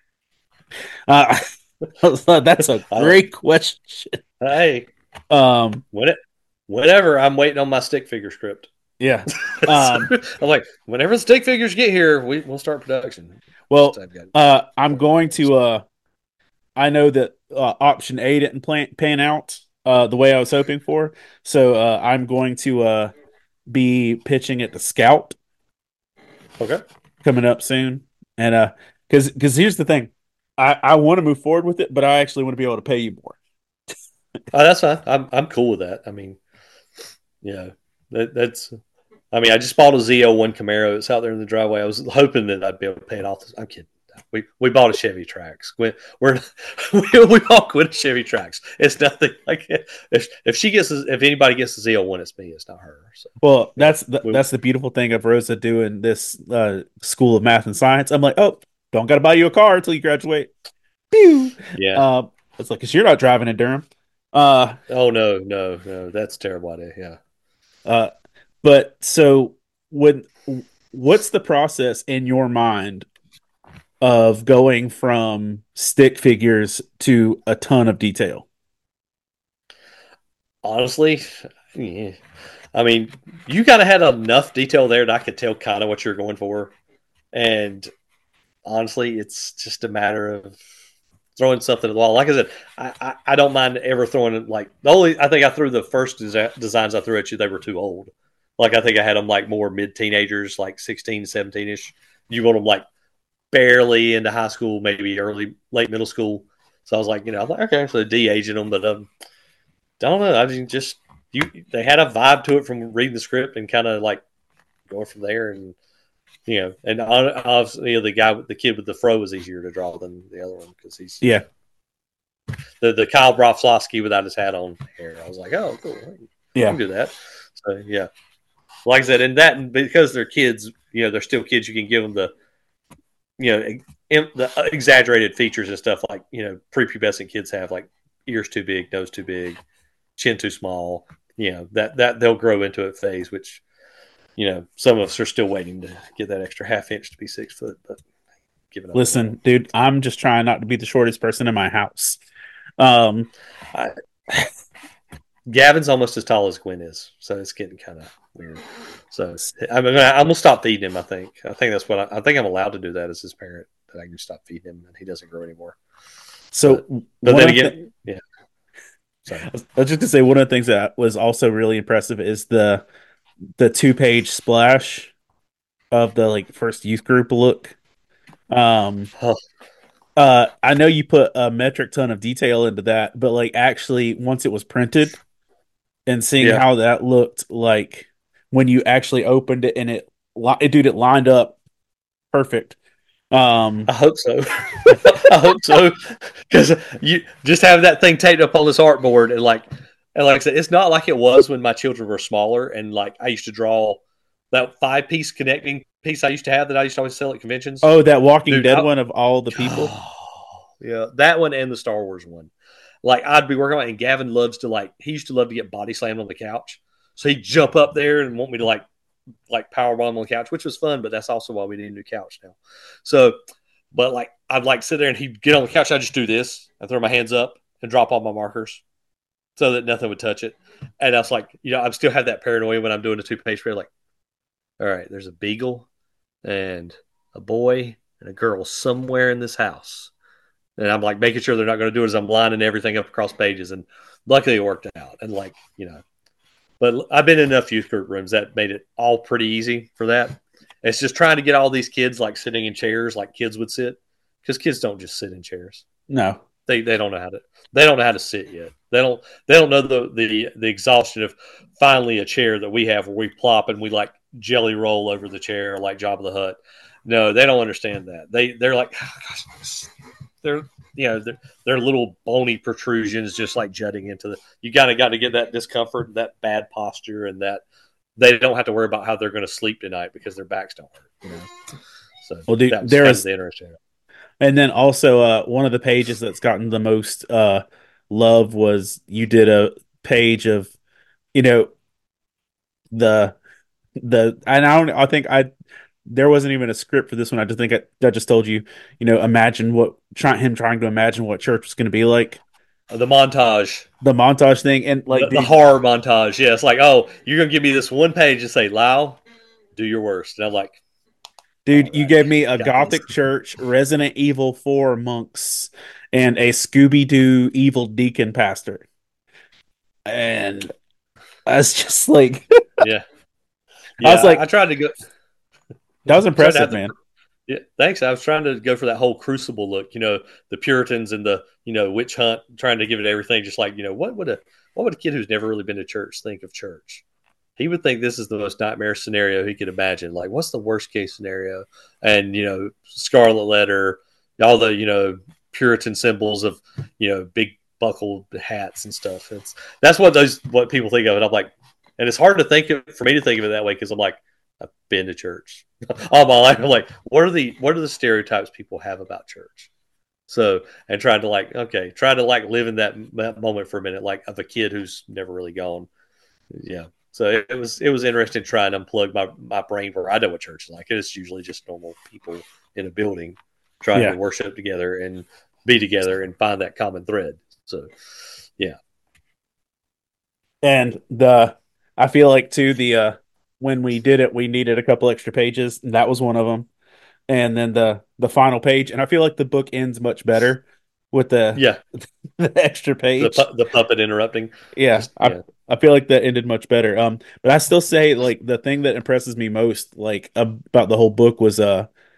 that's a great question. Hey, whenever I'm waiting on my stick figure script. Yeah. I'm like, whenever the stick figures get here, we'll start production. Well, I'm going to, I know that option A didn't pan out the way I was hoping for. So I'm going to be pitching at the Scout. Okay. Coming up soon. And because here's the thing. I want to move forward with it, but I actually want to be able to pay you more. Oh, that's fine. I'm cool with that. I mean, yeah, that's. I mean, I just bought a Z01 Camaro. It's out there in the driveway. I was hoping that I'd be able to pay it off. I'm kidding. We bought a Chevy Trax. We all quit a Chevy Trax. It's nothing like if anybody gets the Z01, it's me. It's not her. So. Well, that's the beautiful thing of Rosa doing this School of Math and Science. I'm like, oh, don't got to buy you a car until you graduate. Pew. Yeah. It's like, because you're not driving in Durham. Oh no, that's a terrible idea. Yeah. But so what's the process in your mind of going from stick figures to a ton of detail? Honestly, yeah. I mean, you kind of had enough detail there that I could tell kind of what you're going for. And honestly, it's just a matter of throwing something at the wall. Like I said, I don't mind ever throwing it. Like I think I threw the first designs I threw at you, they were too old. Like I think I had them like more mid-teenagers, like 16, 17-ish. You want them like barely into high school, maybe late middle school. So I was like, I'm like, okay, so de-aging them, but don't know. I mean, just they had a vibe to it from reading the script and kind of like going from there, and and obviously the kid with the fro was easier to draw than the other one because he's Yeah. The Kyle Broflovsky without his hat on hair. I was like, oh, cool, I Yeah. can do that. So yeah, like I said, and because they're kids, they're still kids. You can give them the exaggerated features and stuff like prepubescent kids have, like ears too big, nose too big, chin too small. That they'll grow into a phase, which some of us are still waiting to get that extra half inch to be 6 foot, but giving up on that Listen, one. dude, I'm just trying not to be the shortest person in my house. Um, I, Gavin's almost as tall as Gwen is, so it's getting kind of weird. So I'm gonna stop feeding him. I think that's what I think I'm allowed to do that as his parent, that I can stop feeding him and he doesn't grow anymore. so But then again, yeah. Sorry. I was just gonna say one of the things that was also really impressive is the 2-page splash of the like first youth group look. Um, Oh, I know you put a metric ton of detail into that, but like actually once it was printed and seeing yeah. how that looked like when you actually opened it and it lined up perfect. I hope so. I hope so, because you just have that thing taped up on this artboard, and like I said, it's not like it was when my children were smaller, and like I used to draw that 5-piece connecting piece I used to have that I used to always sell at conventions. Oh, that Walking Dude, Dead one of all the people. yeah, that one and the Star Wars one. Like I'd be working on it, and Gavin loves to he used to love to get body slammed on the couch, so he'd jump up there and want me to like power bomb on the couch, which was fun, but that's also why we need a new couch now. So, but like I'd like sit there and he'd get on the couch. I'd just do this. I throw my hands up and drop all my markers so that nothing would touch it. And I was like, I still have that paranoia when I'm doing a 2-page spread. Like, all right, there's a beagle and a boy and a girl somewhere in this house. And I'm like making sure they're not going to do it as I'm lining everything up across pages. And luckily it worked out. And but I've been in enough youth group rooms that made it all pretty easy for that. It's just trying to get all these kids like sitting in chairs like kids would sit, because kids don't just sit in chairs. No. They don't know how to sit yet. They don't know the exhaustion of finally a chair that we have where we plop and we like jelly roll over the chair like Jabba the Hutt. No, they don't understand that. They're like, oh, gosh, they're they're little bony protrusions just like jutting into the. You got to get that discomfort, that bad posture, and that they don't have to worry about how they're going to sleep tonight because their backs don't hurt. So Well, dude, that's there kind of is, the interesting. and then also one of the pages that's gotten the most love was you did a page of you know the and I think I there wasn't even a script for this one. I just think I just told you, imagine him trying to imagine what church was going to be like. The montage, The montage thing, and like, the dude, horror montage. Yeah, it's like, oh, you're going to give me this one page and say, Lau, do your worst. And I'm like, all you right, gave me a got this. Gothic church, Resident Evil 4 monks, and a Scooby Doo evil deacon pastor, and I was just like, Yeah. I was Yeah. I like, tried to go, that was tried to have impressive, the, man. yeah, thanks. I was trying to go for that whole crucible look, the Puritans and the, witch hunt, trying to give it everything. Just like, what would a kid who's never really been to church think of church? He would think this is the most nightmare scenario he could imagine. Like, what's the worst case scenario? And, scarlet letter, all the, Puritan symbols of, big buckled hats and stuff. That's what people think of it. I'm like, and it's hard for me to think of it that way, because I'm like, I've been to church all my life. I'm like, what are the stereotypes people have about church? So, and trying to live in that moment for a minute, like of a kid who's never really gone. Yeah. So it was interesting trying to unplug my brain where I know what church is like. It's usually just normal people in a building trying to Yeah, worship together and be together and find that common thread. So, yeah. and I feel like too when we did it, we needed a couple extra pages, and that was one of them. And then the final page, and I feel like the book ends much better with the Yeah. the extra page. The puppet interrupting. Yeah, Just, yeah. I feel like that ended much better. But I still say like the thing that impresses me most like about the whole book was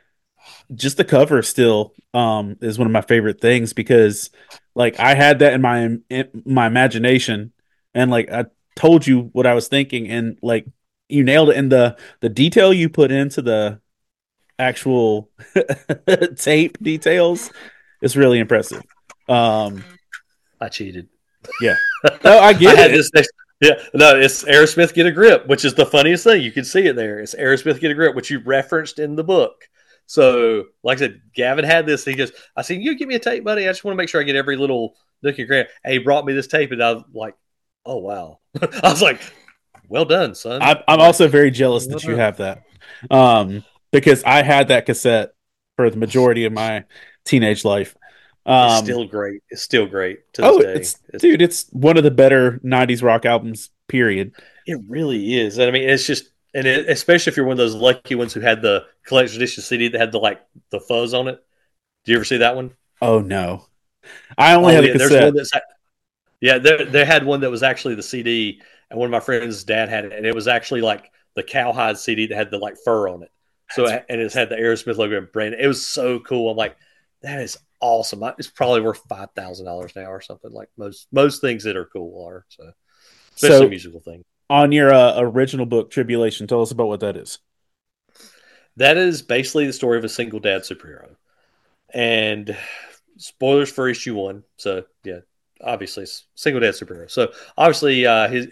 just the cover still is one of my favorite things because like I had that in my imagination and like I told you what I was thinking and like you nailed it and the detail you put into the actual tape details is really impressive. Um I cheated. yeah. No, I I get had it. this next. Yeah, no, it's Aerosmith Get a Grip, which is the funniest thing. You can see it there. It's Aerosmith Get a Grip, which you referenced in the book. So, like I said, Gavin had this. I said, you give me a tape, buddy. I just want to make sure I get every little nook and cranny. And he brought me this tape, and I was like, oh, wow. I was like, well done, son. I'm I'm like, also very jealous well that you done. have that. Because I had that cassette for the majority of my teenage life. It's Um, still great. It's still great to this oh, day. it's dude, it's one of the better '90s rock albums. Period. It really is. And I mean, it's just, especially if you're one of those lucky ones who had the collection edition CD that had the fuzz on it. Do you ever see that one? Oh no, I only Oh had a yeah, there's one cassette. that's yeah. They had one that was actually the CD, and one of my friends' dad had it, and it was actually like the cowhide CD that had the like fur on it. So That's and it had the Aerosmith logo and brand. It was so cool. I'm like, that is awesome. It's probably worth $5,000 now or something. Like most things that are cool are. So especially so. musical things. On your original book, Tribulation, tell us about what that is. That is basically the story of a single dad superhero. And spoilers for issue one. So yeah, obviously it's single dad superhero. So obviously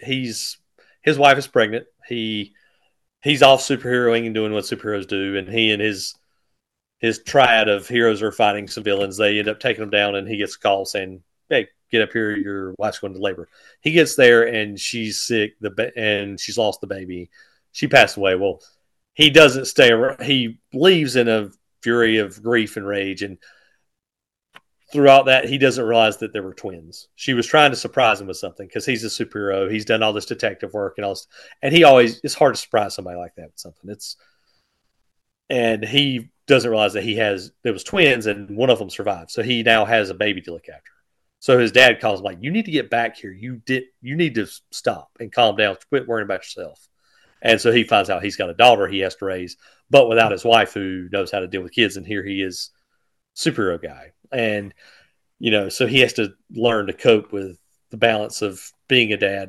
his wife is pregnant. He's off superheroing and doing what superheroes do, and he and his triad of heroes are fighting some villains. They end up taking him down, and he gets a call saying, "Hey, get up here! Your wife's going to labor." He gets there, and she's sick. And she's lost the baby. She passed away. Well, he doesn't stay around. He leaves in a fury of grief and rage, and throughout that, he doesn't realize that there were twins. She was trying to surprise him with something because he's a superhero. He's done all this detective work and all this, and it's hard to surprise somebody like that with something. And he doesn't realize that there was twins and one of them survived. So he now has a baby to look after. So his dad calls him like, you need to get back here. You need to stop and calm down. Quit worrying about yourself. And so he finds out he's got a daughter he has to raise, but without his wife who knows how to deal with kids. And here he is, superhero guy. And, so he has to learn to cope with the balance of being a dad.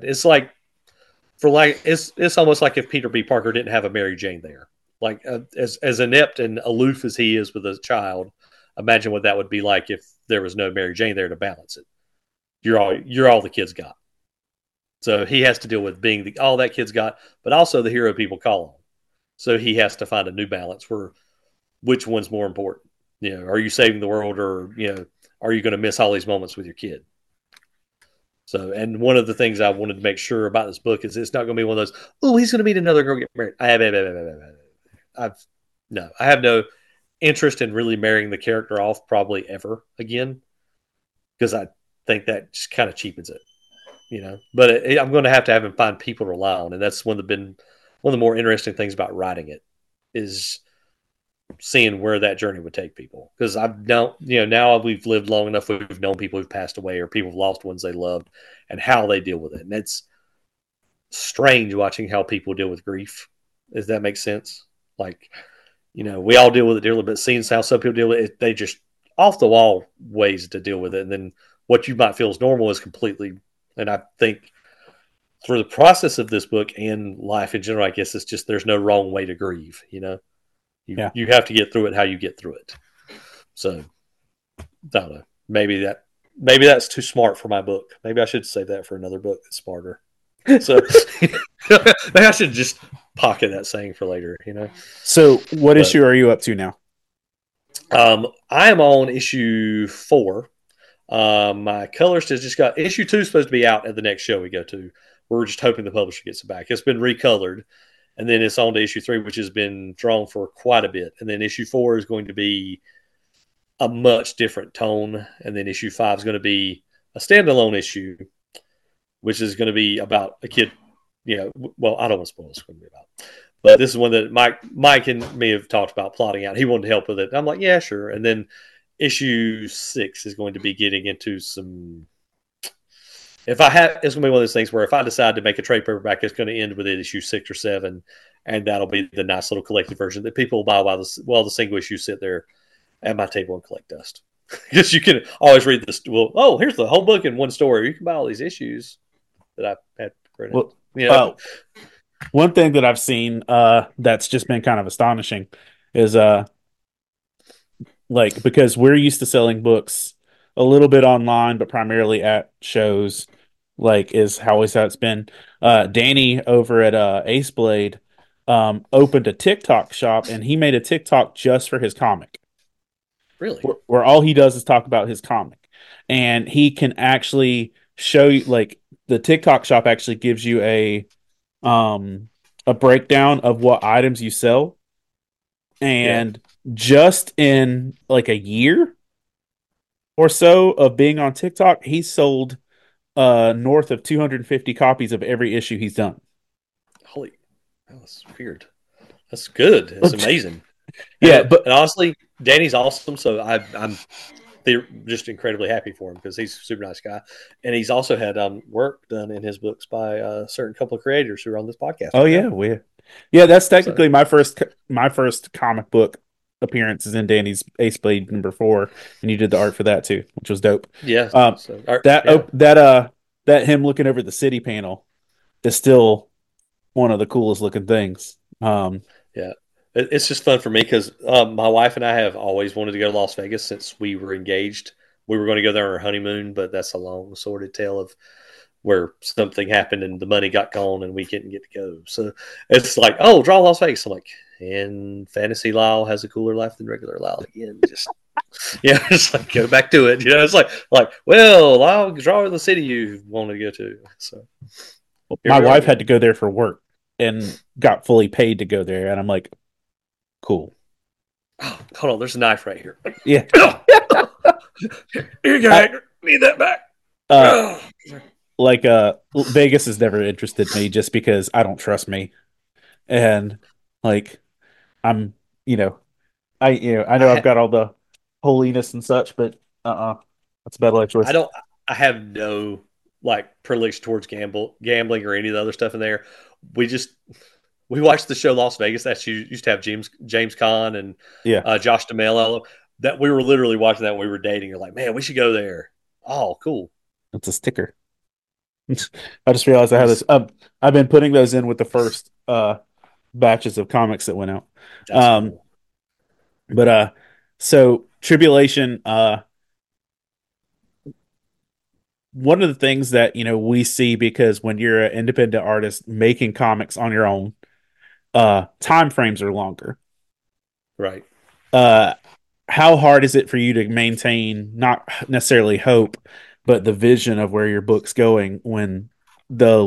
It's almost like if Peter B. Parker didn't have a Mary Jane there. Like as inept and aloof as he is with a child, imagine what that would be like if there was no Mary Jane there to balance it. You're all the kids got. So he has to deal with being all that kids got, but also the hero people call on. So he has to find a new balance for which one's more important. Are you saving the world, or are you going to miss all these moments with your kid? So, and one of the things I wanted to make sure about this book is it's not going to be one of those, oh, he's going to meet another girl, get married. I have no interest in really marrying the character off probably ever again, because I think that just kind of cheapens it. But I'm going to have him find people to rely on, and that's one of the more interesting things about writing it is seeing where that journey would take people. Because now we've lived long enough, we've known people who've passed away or people who've lost ones they loved, and how they deal with it. And it's strange watching how people deal with grief. Does that make sense? Like, we all deal with it dearly, but seeing how some people deal with it, they just off the wall ways to deal with it. And then what you might feel is normal is completely, and I think through the process of this book and life in general, I guess it's just, there's no wrong way to grieve, Yeah. you have to get through it how you get through it. So I don't know. Maybe that's too smart for my book. Maybe I should save that for another book that's smarter. So maybe I should just pocket that saying for later, So, what issue are you up to now? I am on issue 4. My colorist has just got issue 2 is supposed to be out at the next show we go to. We're just hoping the publisher gets it back. It's been recolored, and then it's on to issue 3, which has been drawn for quite a bit. And then issue 4 is going to be a much different tone, and then issue 5 is going to be a standalone issue, which is going to be about a kid. Well, I don't want to spoil what it's going to be about, but this is one that Mike and me have talked about plotting out. He wanted help with it. I'm like, yeah, sure. And then issue 6 is going to be getting into some. It's going to be one of those things where if I decide to make a trade paperback, it's going to end with issue 6 or 7, and that'll be the nice little collected version that people will buy while the single issues sit there at my table and collect dust. Because you can always read this. Well, oh, here's the whole book in one story. You can buy all these issues that I had printed. Well, one thing that I've seen that's just been kind of astonishing is like because we're used to selling books a little bit online, but primarily at shows, like is how always how it's been. Danny over at Ace Blade opened a TikTok shop, and he made a TikTok just for his comic, Really? where all he does is talk about his comic, and he can actually show you like the TikTok shop actually gives you a breakdown of what items you sell, Yeah. and just in like a year or so of being on TikTok, he sold north of 250 copies of every issue he's done. Holy, that's weird. That's good. That's amazing. Yeah, but And honestly, Danny's awesome. So I'm they're just incredibly happy for him because he's a super nice guy, and he's also had work done in his books by a certain couple of creators who are on this podcast oh right yeah, now. yeah, that's So technically my first comic book appearance is in Danny's Ace Blade #4, and you did the art for that too, which was dope. yeah, Um, so that yeah, op- that that him looking over the city panel is still one of the coolest looking things. yeah. It's just fun for me because my wife and I have always wanted to go to Las Vegas since we were engaged. We were going to go there on our honeymoon, but that's a long, sordid tale of where something happened and the money got gone and we couldn't get to go. So it's like, oh, draw Las Vegas. I'm like, and Fantasy Lyle has a cooler life than regular Lyle again. Just yeah, just like go back to it. It's like, well, Lyle, draw the city you want to go to. So here my we are wife had to again. go there for work and got fully paid to go there, and I'm like, cool. Oh, hold on, there's a knife right here. Yeah. You I, guys need that back. uh, like Vegas has never interested me just because I don't trust me, and like I'm, you know, I know I've I got all the holiness and such, but that's a bad life I choice. don't. I have no like predilection towards gambling or any of the other stuff in there. We just we watched the show Las Vegas. That used to have James Caan and Yeah, Josh Duhamel. That we were literally watching that when we were dating. You're like, man, we should go there. Oh, cool. it's a sticker. I just realized I You had this. just I've been putting those in with the first batches of comics that went out. that's Um, cool. but so Tribulation, one of the things that we see because when you're an independent artist making comics on your own, time frames are longer. Right. Uh, how hard is it for you to maintain not necessarily hope, but the vision of where your book's going when the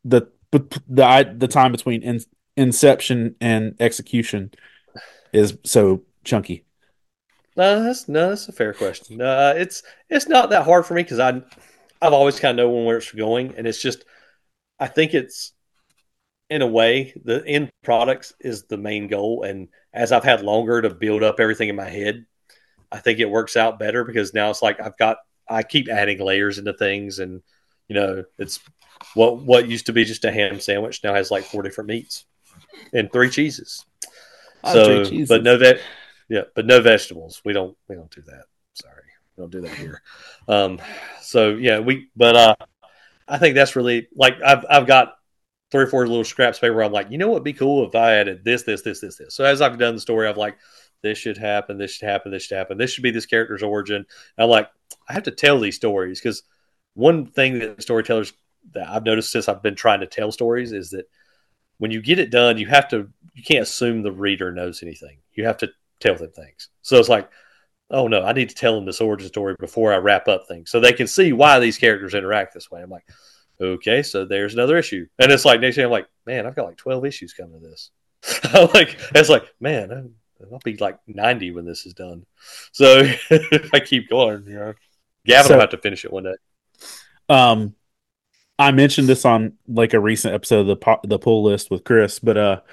the time between inception and execution is so chunky? No, that's a fair question. No, it's not that hard for me because I've always kind of known where it's going, and it's just I think it's in a way the end products is the main goal, and as I've had longer to build up everything in my head, I think it works out better because now it's like I keep adding layers into things, and it's what used to be just a ham sandwich now has like four different meats and three cheeses. Three So, but cheeses. no yeah, but no vegetables. We don't do that. Sorry, we don't do that here. Um, so yeah, but I think that's really like I've got three or four little scraps of paper where I'm like, what'd be cool if I added this, this, this, this, this. So as I've done the story, I'm like, this should happen, this should happen, this should happen, this should be this character's origin. And I'm like, I have to tell these stories because one thing that storytellers that I've noticed since I've been trying to tell stories is that when you get it done, you can't assume the reader knows anything. You have to tell them things. So it's like, oh no, I need to tell them this origin story before I wrap up things so they can see why these characters interact this way. I'm like, okay, so there's another issue. And it's like next thing I'm like, man, I've got like 12 issues coming to this. It's like, man, I'll be like 90 when this is done. So if I keep going, Gavin will So, have to finish it one day. um, I mentioned this on like a recent episode of the pull list with Chris, but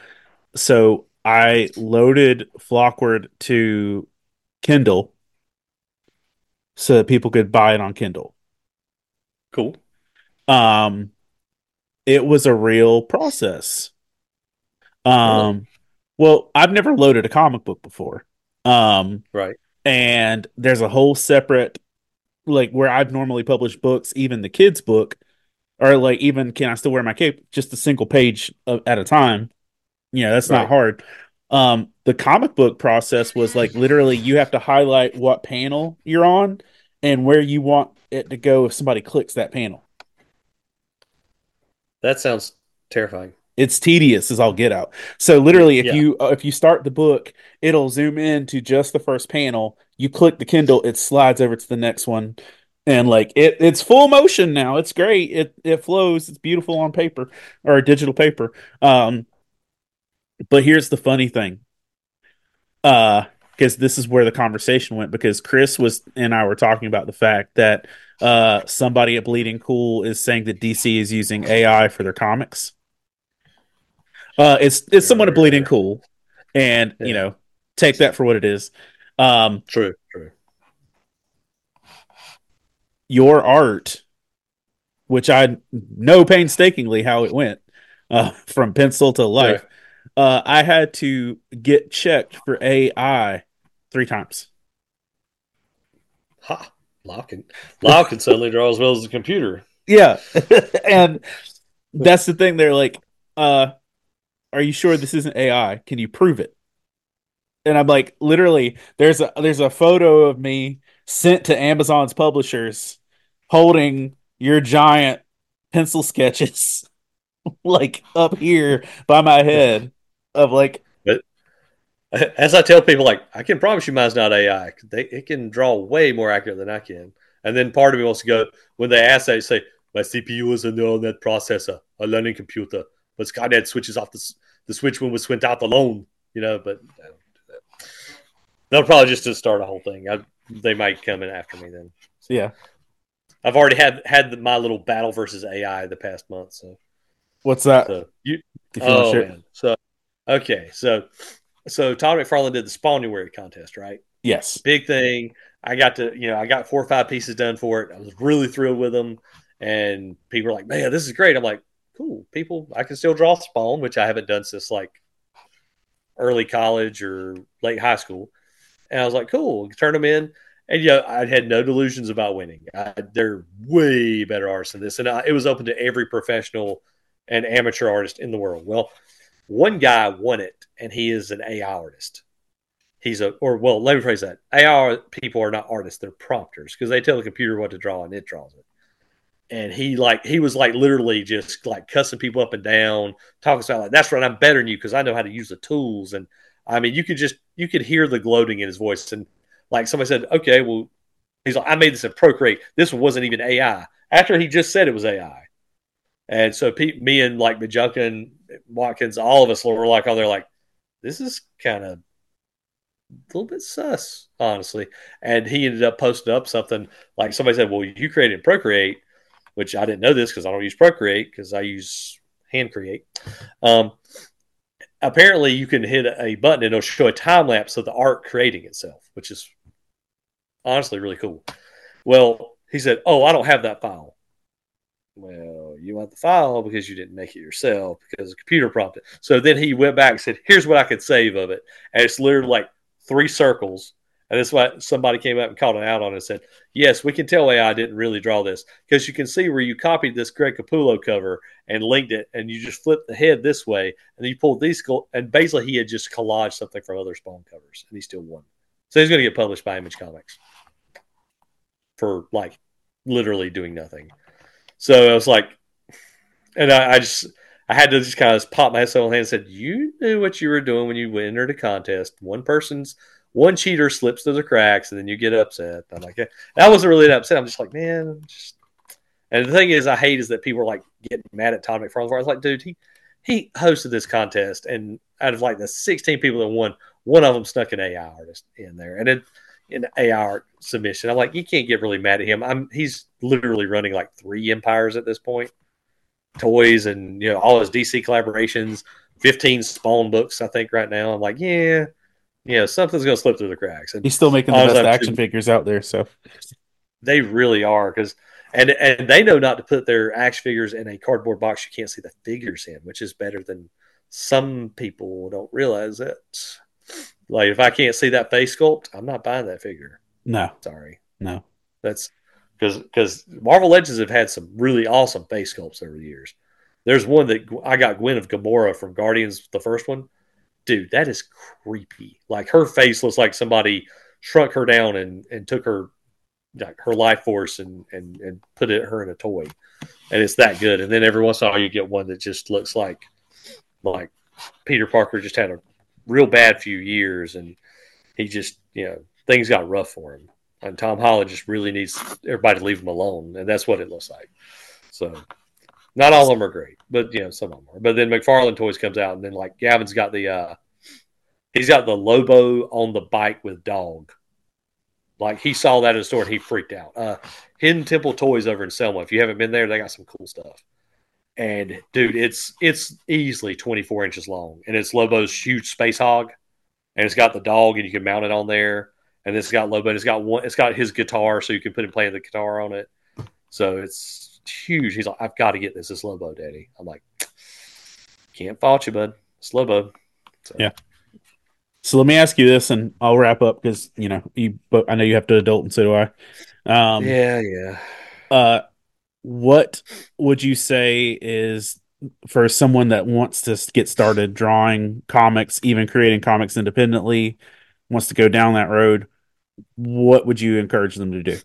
so I loaded Flockward to Kindle so that people could buy it on Kindle. Cool. Um, it was a real process. Really? Um, well, I've never loaded a comic book before. Um, Right. and there's a whole separate, like where I've normally published books, even the kids' book, or like even Can I Still Wear My Cape, just a single page at a time. That's not Right. hard. The comic book process was like literally you have to highlight what panel you're on and where you want it to go if somebody clicks that panel. That sounds terrifying. It's tedious as I'll get out. So literally, Yeah. if you start the book, it'll zoom in to just the first panel. You click the Kindle, it slides over to the next one, and like it's full motion now. It's great. It flows. It's beautiful on paper or digital paper. But here's the funny thing. Because this is where the conversation went. Because Chris was and I were talking about the fact that somebody at Bleeding Cool is saying that DC is using AI for their comics. It's somewhat a Bleeding Sure. Cool, and Yeah. take that for what it is. True. True. Your art, which I know painstakingly how it went, from pencil to Yeah. life. I had to get checked for AI 3 times. Ha. Lau can suddenly draw as well as the computer. Yeah, and that's the thing. They're like, "Are you sure this isn't AI? Can you prove it?" And I'm like, literally, there's a photo of me sent to Amazon's publishers holding your giant pencil sketches like up here by my head of like, But as I tell people, like, I can promise you mine's not AI. It can draw way more accurate than I can. And then part of me wants to go, when they ask that, say, my CPU is a neural net processor, a learning computer. But Skynet switches off the switch when we went out alone, but they'll probably just to start a whole thing. They might come in after me then. So yeah, I've already had my little battle versus AI the past month. So what's that? so you, If you want to oh share, man. So okay, so Todd McFarlane did the Spawnuary contest, right? yes, Big thing. I got 4 or 5 pieces done for it. I was really thrilled with them, and people were like, "Man, this is great." I'm like, "Cool, people. I can still draw Spawn, which I haven't done since like early college or late high school." And I was like, "Cool." Turn them in, and I had no delusions about winning. They're way better artists than this, and it was open to every professional and amateur artist in the world. Well, one guy won it, and he is an AI artist. Let me phrase that. AI people are not artists; they're prompters because they tell the computer what to draw and it draws it. And he was like literally just like cussing people up and down, talking about like that's right, I'm better than you because I know how to use the tools. And I mean, you could hear the gloating in his voice. And like somebody said, okay, well, he's like, I made this in Procreate. This one wasn't even AI. After he just said it was AI. And so me and like Majunka and Watkins, all of us were like on there like, this is kind of a little bit sus, honestly. And he ended up posting up something like somebody said, well, you created Procreate, which I didn't know this because I don't use Procreate because I use Hand Create. Um, Apparently, you can hit a button and it'll show a time lapse of the art creating itself, which is honestly really cool. Well, he said, oh, I don't have that file. Well, you want the file because you didn't make it yourself because the computer prompted. So then he went back and said, here's what I could save of it. And it's literally like 3 circles. And that's why somebody came up and called it out on it and said, yes, we can tell AI didn't really draw this because you can see where you copied this Greg Capullo cover and linked it and you just flipped the head this way and you pulled these. And basically, he had just collaged something from other Spawn covers and he still won. So he's going to get published by Image Comics for like literally doing nothing. So I was like, and I had to just kind of pop myself on the hand and said, you knew what you were doing when you entered a contest. One cheater slips through the cracks and then you get upset. I'm like, I wasn't really that upset. I'm just like, man, and the thing is, I hate is that people are like getting mad at Todd McFarlane. I was like, dude, he hosted this contest, and out of like the 16 people that won, one of them snuck an AI artist in there, and an AI art submission. I'm like, you can't get really mad at him. He's literally running like 3 empires at this point, toys and all his DC collaborations, 15 Spawn books I think right now. I'm like, something's gonna slip through the cracks. And he's still making the honestly, best action figures out there. So they really are because and they know not to put their action figures in a cardboard box you can't see the figures in, which is better than some people don't realize it. Like if I can't see that face sculpt, I'm not buying that figure. No, Sorry, no. that's because Marvel Legends have had some really awesome face sculpts over the years. There's one that I got Gwen of Gamora from Guardians, the first one. Dude, that is creepy. Like her face looks like somebody shrunk her down and took her like her life force and put her in a toy, and it's that good. And then every once in a while you get one that just looks like Peter Parker just had a real bad few years, and he just things got rough for him. And Tom Holland just really needs everybody to leave him alone, and that's what it looks like. So not all of them are great, but some of them are. But then McFarlane Toys comes out, and then like Gavin's got he's got the Lobo on the bike with dog. Like he saw that in the store and he freaked out. Hidden Temple Toys over in Selma. If you haven't been there, they got some cool stuff. And dude, it's easily 24 inches long, and it's Lobo's huge space hog, and it's got the dog, and you can mount it on there. And this has got Lobo, and it's got his guitar, so you can put him playing the guitar on it. So it's huge. He's like, I've got to get this. It's Lobo, Daddy. I'm like, can't fault you, bud. It's Lobo. So. Yeah. So let me ask you this, and I'll wrap up because but I know you have to adult, and so do I. Yeah. What would you say is for someone that wants to get started drawing comics, even creating comics independently, wants to go down that road? What would you encourage them to do?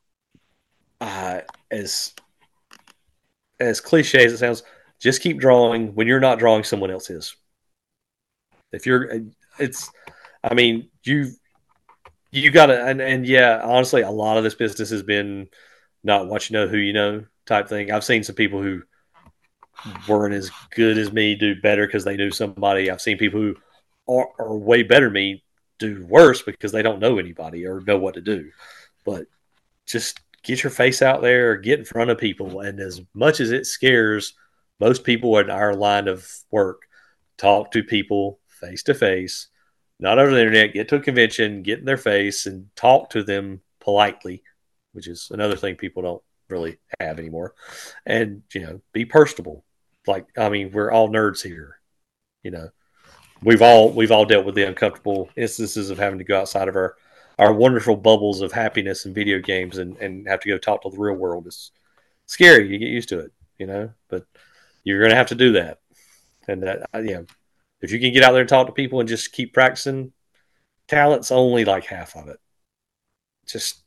As cliche as it sounds, just keep drawing when you're not drawing, someone else is. If you're, I mean, you got to, and yeah, honestly, a lot of this business has been not what you know, who you know type thing. I've seen some people who weren't as good as me do better because they knew somebody. I've seen people who are way better than me do worse because they don't know anybody or know what to do. But just get your face out there, get in front of people. And as much as it scares most people in our line of work, talk to people face to face, not over the internet. Get to a convention, get in their face, and talk to them politely, which is another thing people don't really have anymore. And be personable. Like, I mean, we're all nerds here. We've all dealt with the uncomfortable instances of having to go outside of our wonderful bubbles of happiness and video games and have to go talk to the real world. It's scary. You get used to it, but you're going to have to do that. And that, if you can get out there and talk to people and just keep practicing, talent's only like half of it. Just,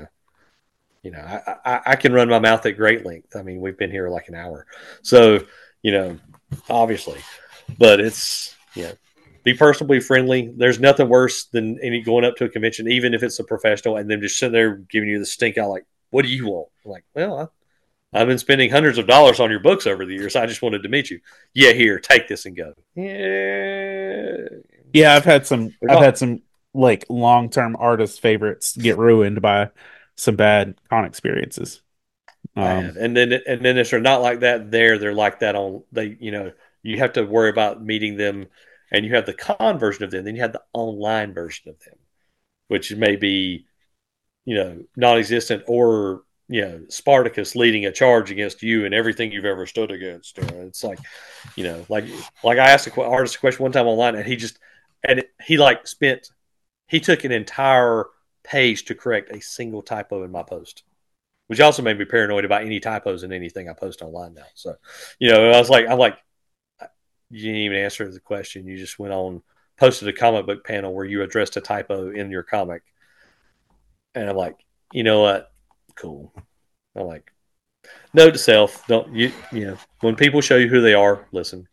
I can run my mouth at great length. I mean, we've been here like an hour. So, obviously, but it's, be personal, be friendly. There's nothing worse than any going up to a convention, even if it's a professional, and them just sitting there giving you the stink out like, what do you want? I'm like, well, I've been spending hundreds of dollars on your books over the years. I just wanted to meet you. Yeah, here, take this and go. Yeah, I've had some like long-term artist favorites get ruined by some bad con experiences. And then if they're not like that they're like that on you have to worry about meeting them, and you have the con version of them, then you have the online version of them, which may be non-existent, or Spartacus leading a charge against you and everything you've ever stood against. It's like like I asked an artist a question one time online, and he took an entire page to correct a single typo in my post, which also made me paranoid about any typos in anything I post online now. So, I'm like, you didn't even answer the question. You just went on, posted a comic book panel where you addressed a typo in your comic. And I'm like, you know what? Cool. I'm like, note to self, don't when people show you who they are, listen,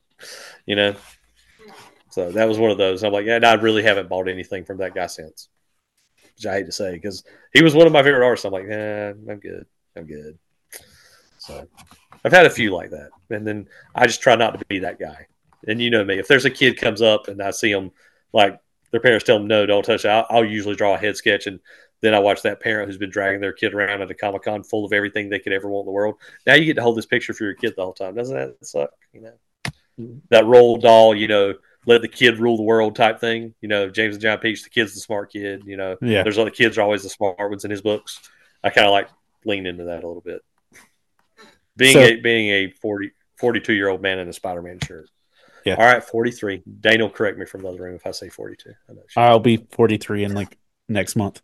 So that was one of those. I'm like, yeah, I really haven't bought anything from that guy since, which I hate to say because he was one of my favorite artists. I'm like, I'm good. So I've had a few like that, and then I just try not to be that guy. And you know me, if there's a kid comes up and I see them, like their parents tell them no, don't touch it, I'll usually draw a head sketch, and then I watch that parent who's been dragging their kid around at a Comic-Con full of everything they could ever want in the world. Now you get to hold this picture for your kid the whole time. Doesn't that suck? That roll doll, let the kid rule the world type thing. James and John Peach, the kid's the smart kid. Yeah. There's other kids are always the smart ones in his books. I kind of like lean into that a little bit. Being a 42-year-old man in a Spider-Man shirt. Yeah. All right, 43. Daniel, correct me from the other room if I say 42. I know I'll be 43 in like next month.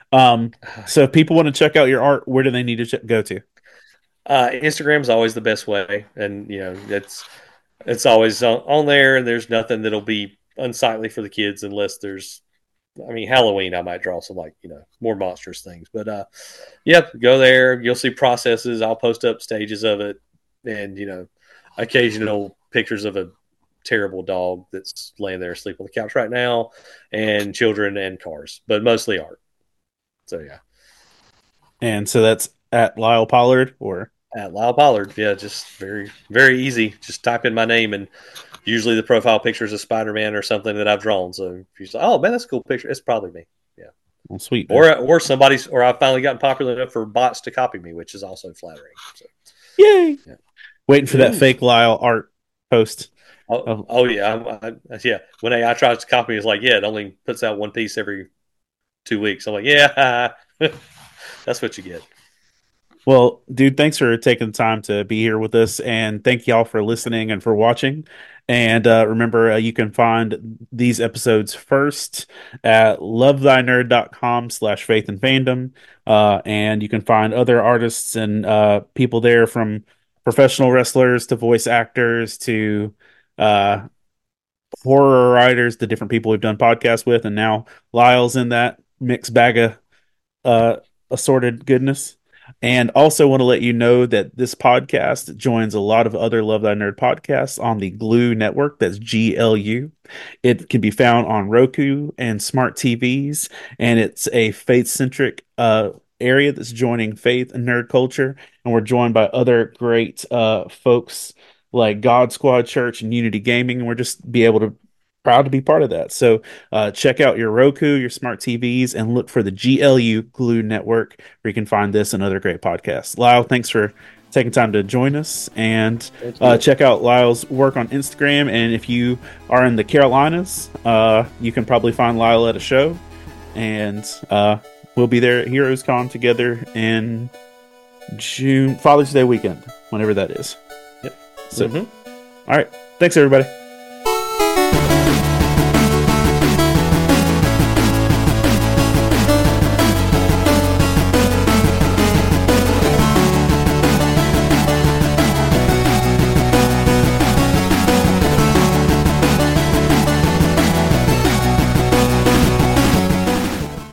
So if people want to check out your art, where do they need to go to? Instagram's always the best way, and it's always on there, and there's nothing that'll be unsightly for the kids unless there's. I mean, Halloween, I might draw some more monstrous things, but yep, go there. You'll see processes. I'll post up stages of it, and occasional pictures of a terrible dog that's laying there asleep on the couch right now, and children and cars, but mostly art. So yeah. And so that's at Lyle Pollard or At Lyle Pollard, yeah, just very, very easy. Just type in my name, and usually the profile picture is a Spider-Man or something that I've drawn. So if you say, "Oh man, that's a cool picture," it's probably me. Yeah, well, sweet. or somebody's, or I've finally gotten popular enough for bots to copy me, which is also flattering. So, yay! yeah. Waiting for that fake Lyle art post. Oh yeah, yeah. When AI tries to copy me, it's like, yeah, it only puts out one piece every 2 weeks. I'm like, yeah, that's what you get. Well, dude, thanks for taking the time to be here with us, and thank y'all for listening and for watching. And remember, you can find these episodes first at lovethynerd.com/faith and fandom. And you can find other artists and people there, from professional wrestlers to voice actors to uh, horror writers, the different people we've done podcasts with. And now Lyle's in that mixed bag of uh, assorted goodness. And also want to let you know that this podcast joins a lot of other Love Thy Nerd podcasts on the Glue Network. That's GLU. It can be found on Roku and smart TVs, and it's a faith-centric area that's joining faith and nerd culture. And we're joined by other great folks like God Squad Church and Unity Gaming, and we're just be able to proud to be part of that. So check out your Roku, your smart TVs, and look for the GLU Glue Network, where you can find this and other great podcasts. Lyle, thanks for taking time to join us, and check out Lyle's work on Instagram. And if you are in the Carolinas, you can probably find Lyle at a show, and we'll be there at Heroes Con together in June, Father's Day weekend, whenever that is. Yep. So, all right. Thanks, everybody.